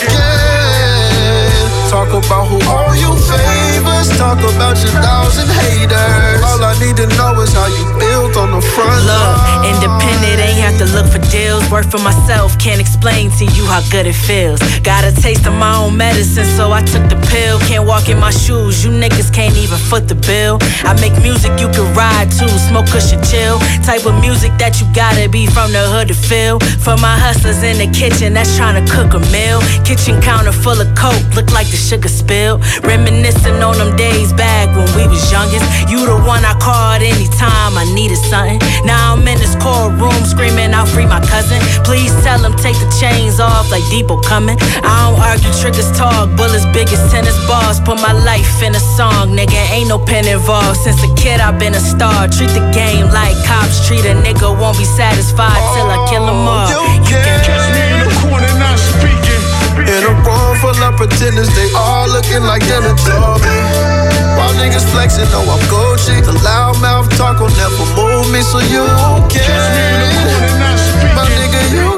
can. Talk about who owe you favors. Talk about your 1,000 haters. All I need to know is how you built on the front line. Look, independent, ain't have to look for deals. Work for myself, can't explain to you how good it feels. Got a taste of my own medicine, so I took the pill. Can't walk in my shoes, you niggas can't even foot the bill. I make music you can ride to, smoke cushion chill. Type of music that you gotta be from the hood to feel. For my hustlers in the kitchen that's trying to cook a meal. Kitchen counter full of coke, look like the sugar spill. Reminiscing on them days back when we was youngest. You the one I called anytime I needed something. Now I'm in this courtroom screaming out free my cousin. Please tell him take the chains off like Depot coming. I don't argue, triggers talk, bullets big as tennis balls. Put my life in a song, nigga, ain't no pen involved. Since a kid I've been a star. Treat the game like cops treat a nigga. Won't be satisfied till I kill them all. You can catch me in the corner not speaking. In a room full of pretenders, they all looking like dinner me. While niggas flexing, know I'm Gucci. The loudmouth talk will never move me, so you can. My nigga, you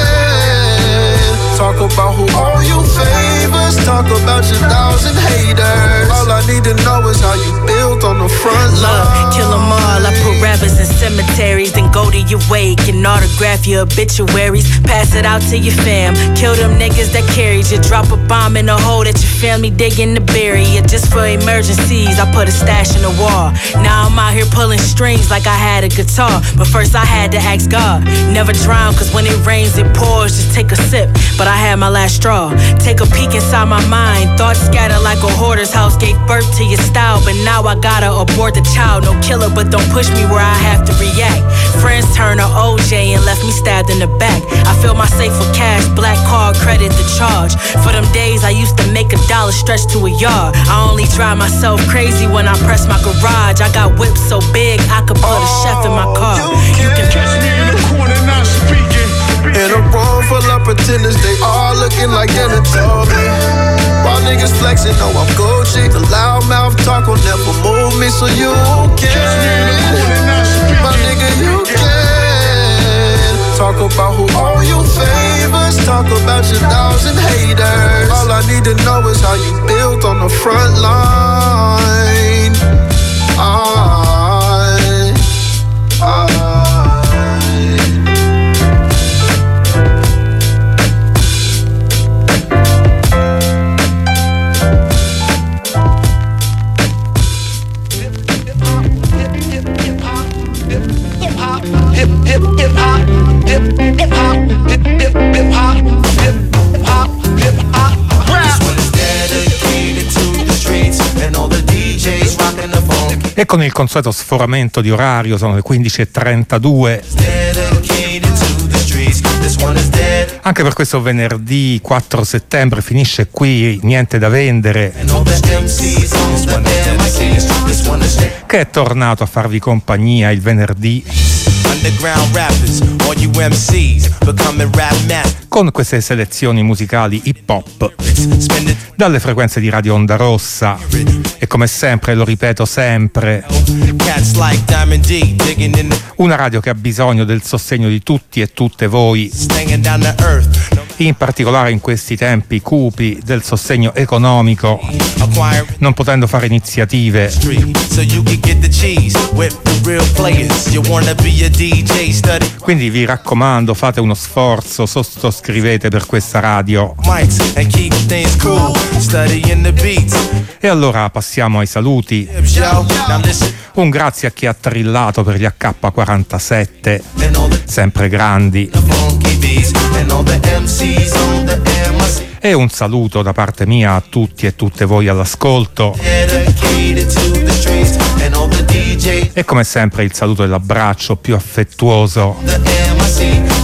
can. Talk about who owe you favors. Talk about your 1,000 haters. All I need to know is how you built on the front line. Kill them all, I put rappers in cemeteries. Then go to your wake and autograph your obituaries. Pass it out to your fam. Kill them niggas that carried you. Drop a bomb in a hole that your family digging to bury you. Just for emergencies, I put a stash in the wall. Now I'm out here pulling strings like I had a guitar. But first I had to ask God. Never drown, cause when it rains it pours. Just take a sip, but I had my last straw. Take a peek inside my mind. Thoughts scattered like a hoarder's house. Gave birth to your style, but now I gotta abort the child. No killer, but don't push me where I have to react. Friends turn to OJ and left me stabbed in the back. I fill my safe with cash, black card, credit the charge. For them days I used to make $1 stretch to a yard. I only drive myself crazy when I press my garage. I got whips so big I could put a chef in my car. You can catch me in the corner not speaking. In a room full of pretenders, they all looking like dinner me. While niggas flexing, know I'm Gucci. The loudmouth talk will never move me, so you can. My nigga, you can. Talk about who owe you favors. Talk about your 1,000 haters. All I need to know is how you built on the front line. E con il consueto sforamento di orario sono le 15:32. Anche per questo venerdì 4 settembre finisce qui Niente da vendere, che è tornato a farvi compagnia il venerdì con queste selezioni musicali hip hop dalle frequenze di Radio Onda Rossa. E come sempre, lo ripeto sempre, una radio che ha bisogno del sostegno di tutti e tutte voi, in particolare in questi tempi cupi del sostegno economico, non potendo fare iniziative. Quindi vi raccomando, fate uno sforzo, sottoscrivete per questa radio. E allora passiamo ai saluti. Un grazie a chi ha trillato per gli AK-47, sempre grandi. E un saluto da parte mia a tutti e tutte voi all'ascolto. E come sempre il saluto e l'abbraccio più affettuoso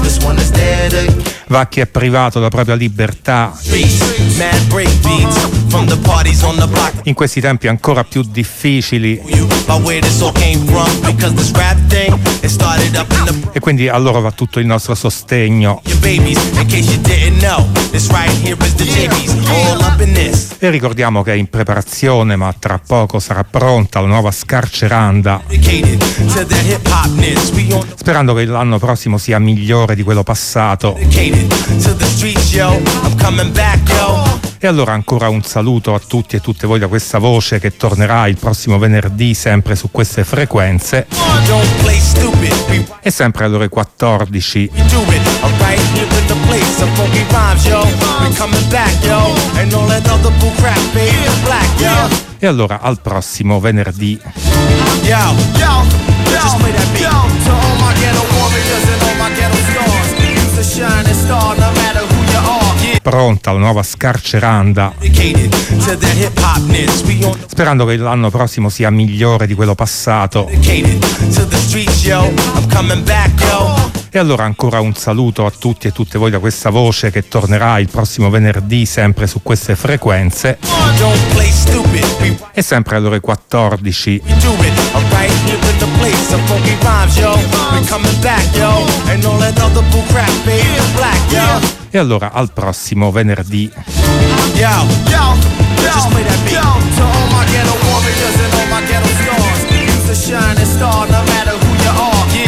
va a chi è privato della propria libertà from the parties on the block. In questi tempi ancora più difficili. About where this all came from, because this rap thing, it started up in the E quindi a loro va tutto il nostro sostegno. your babies. In case you didn't know, this right here is the JB's, all up in this. E ricordiamo che è in preparazione, ma tra poco sarà pronta la nuova Scarceranda, Dedicated to the hip hopness. We on sperando che l'anno prossimo sia migliore di quello passato. dedicated to the streets, yo. I'm coming back, yo. E allora ancora un saluto a tutti e tutte voi da questa voce che tornerà il prossimo venerdì sempre su queste frequenze Don't play stupid. We e sempre alle ore 14. do it. I'm right here in the place. Some funky rhymes, yo. We coming back, yo. And all that other bull crap, baby. I'm black, yo. E allora al prossimo venerdì. Yo, just play that beat. To all my ghetto warriors and all my ghetto stars, use the shining star no matter who you are. Yeah. Pronta la nuova Scarceranda, Dedicated to the hip hopness. We on sperando che l'anno prossimo sia migliore di quello passato. dedicated to the streets, yo. I'm coming back, yo. E allora ancora un saluto a tutti e tutte voi da questa voce che tornerà il prossimo venerdì sempre su queste frequenze Don't play stupid. We e sempre alle ore 14. do it. I'm right here in the place. Some funky rhymes, yo. We coming back, yo. And all that other bull crap, baby. I'm black, yo. E allora al prossimo venerdì. Yo, just play that beat. To all my ghetto warriors and all my ghetto stars, use the shining star no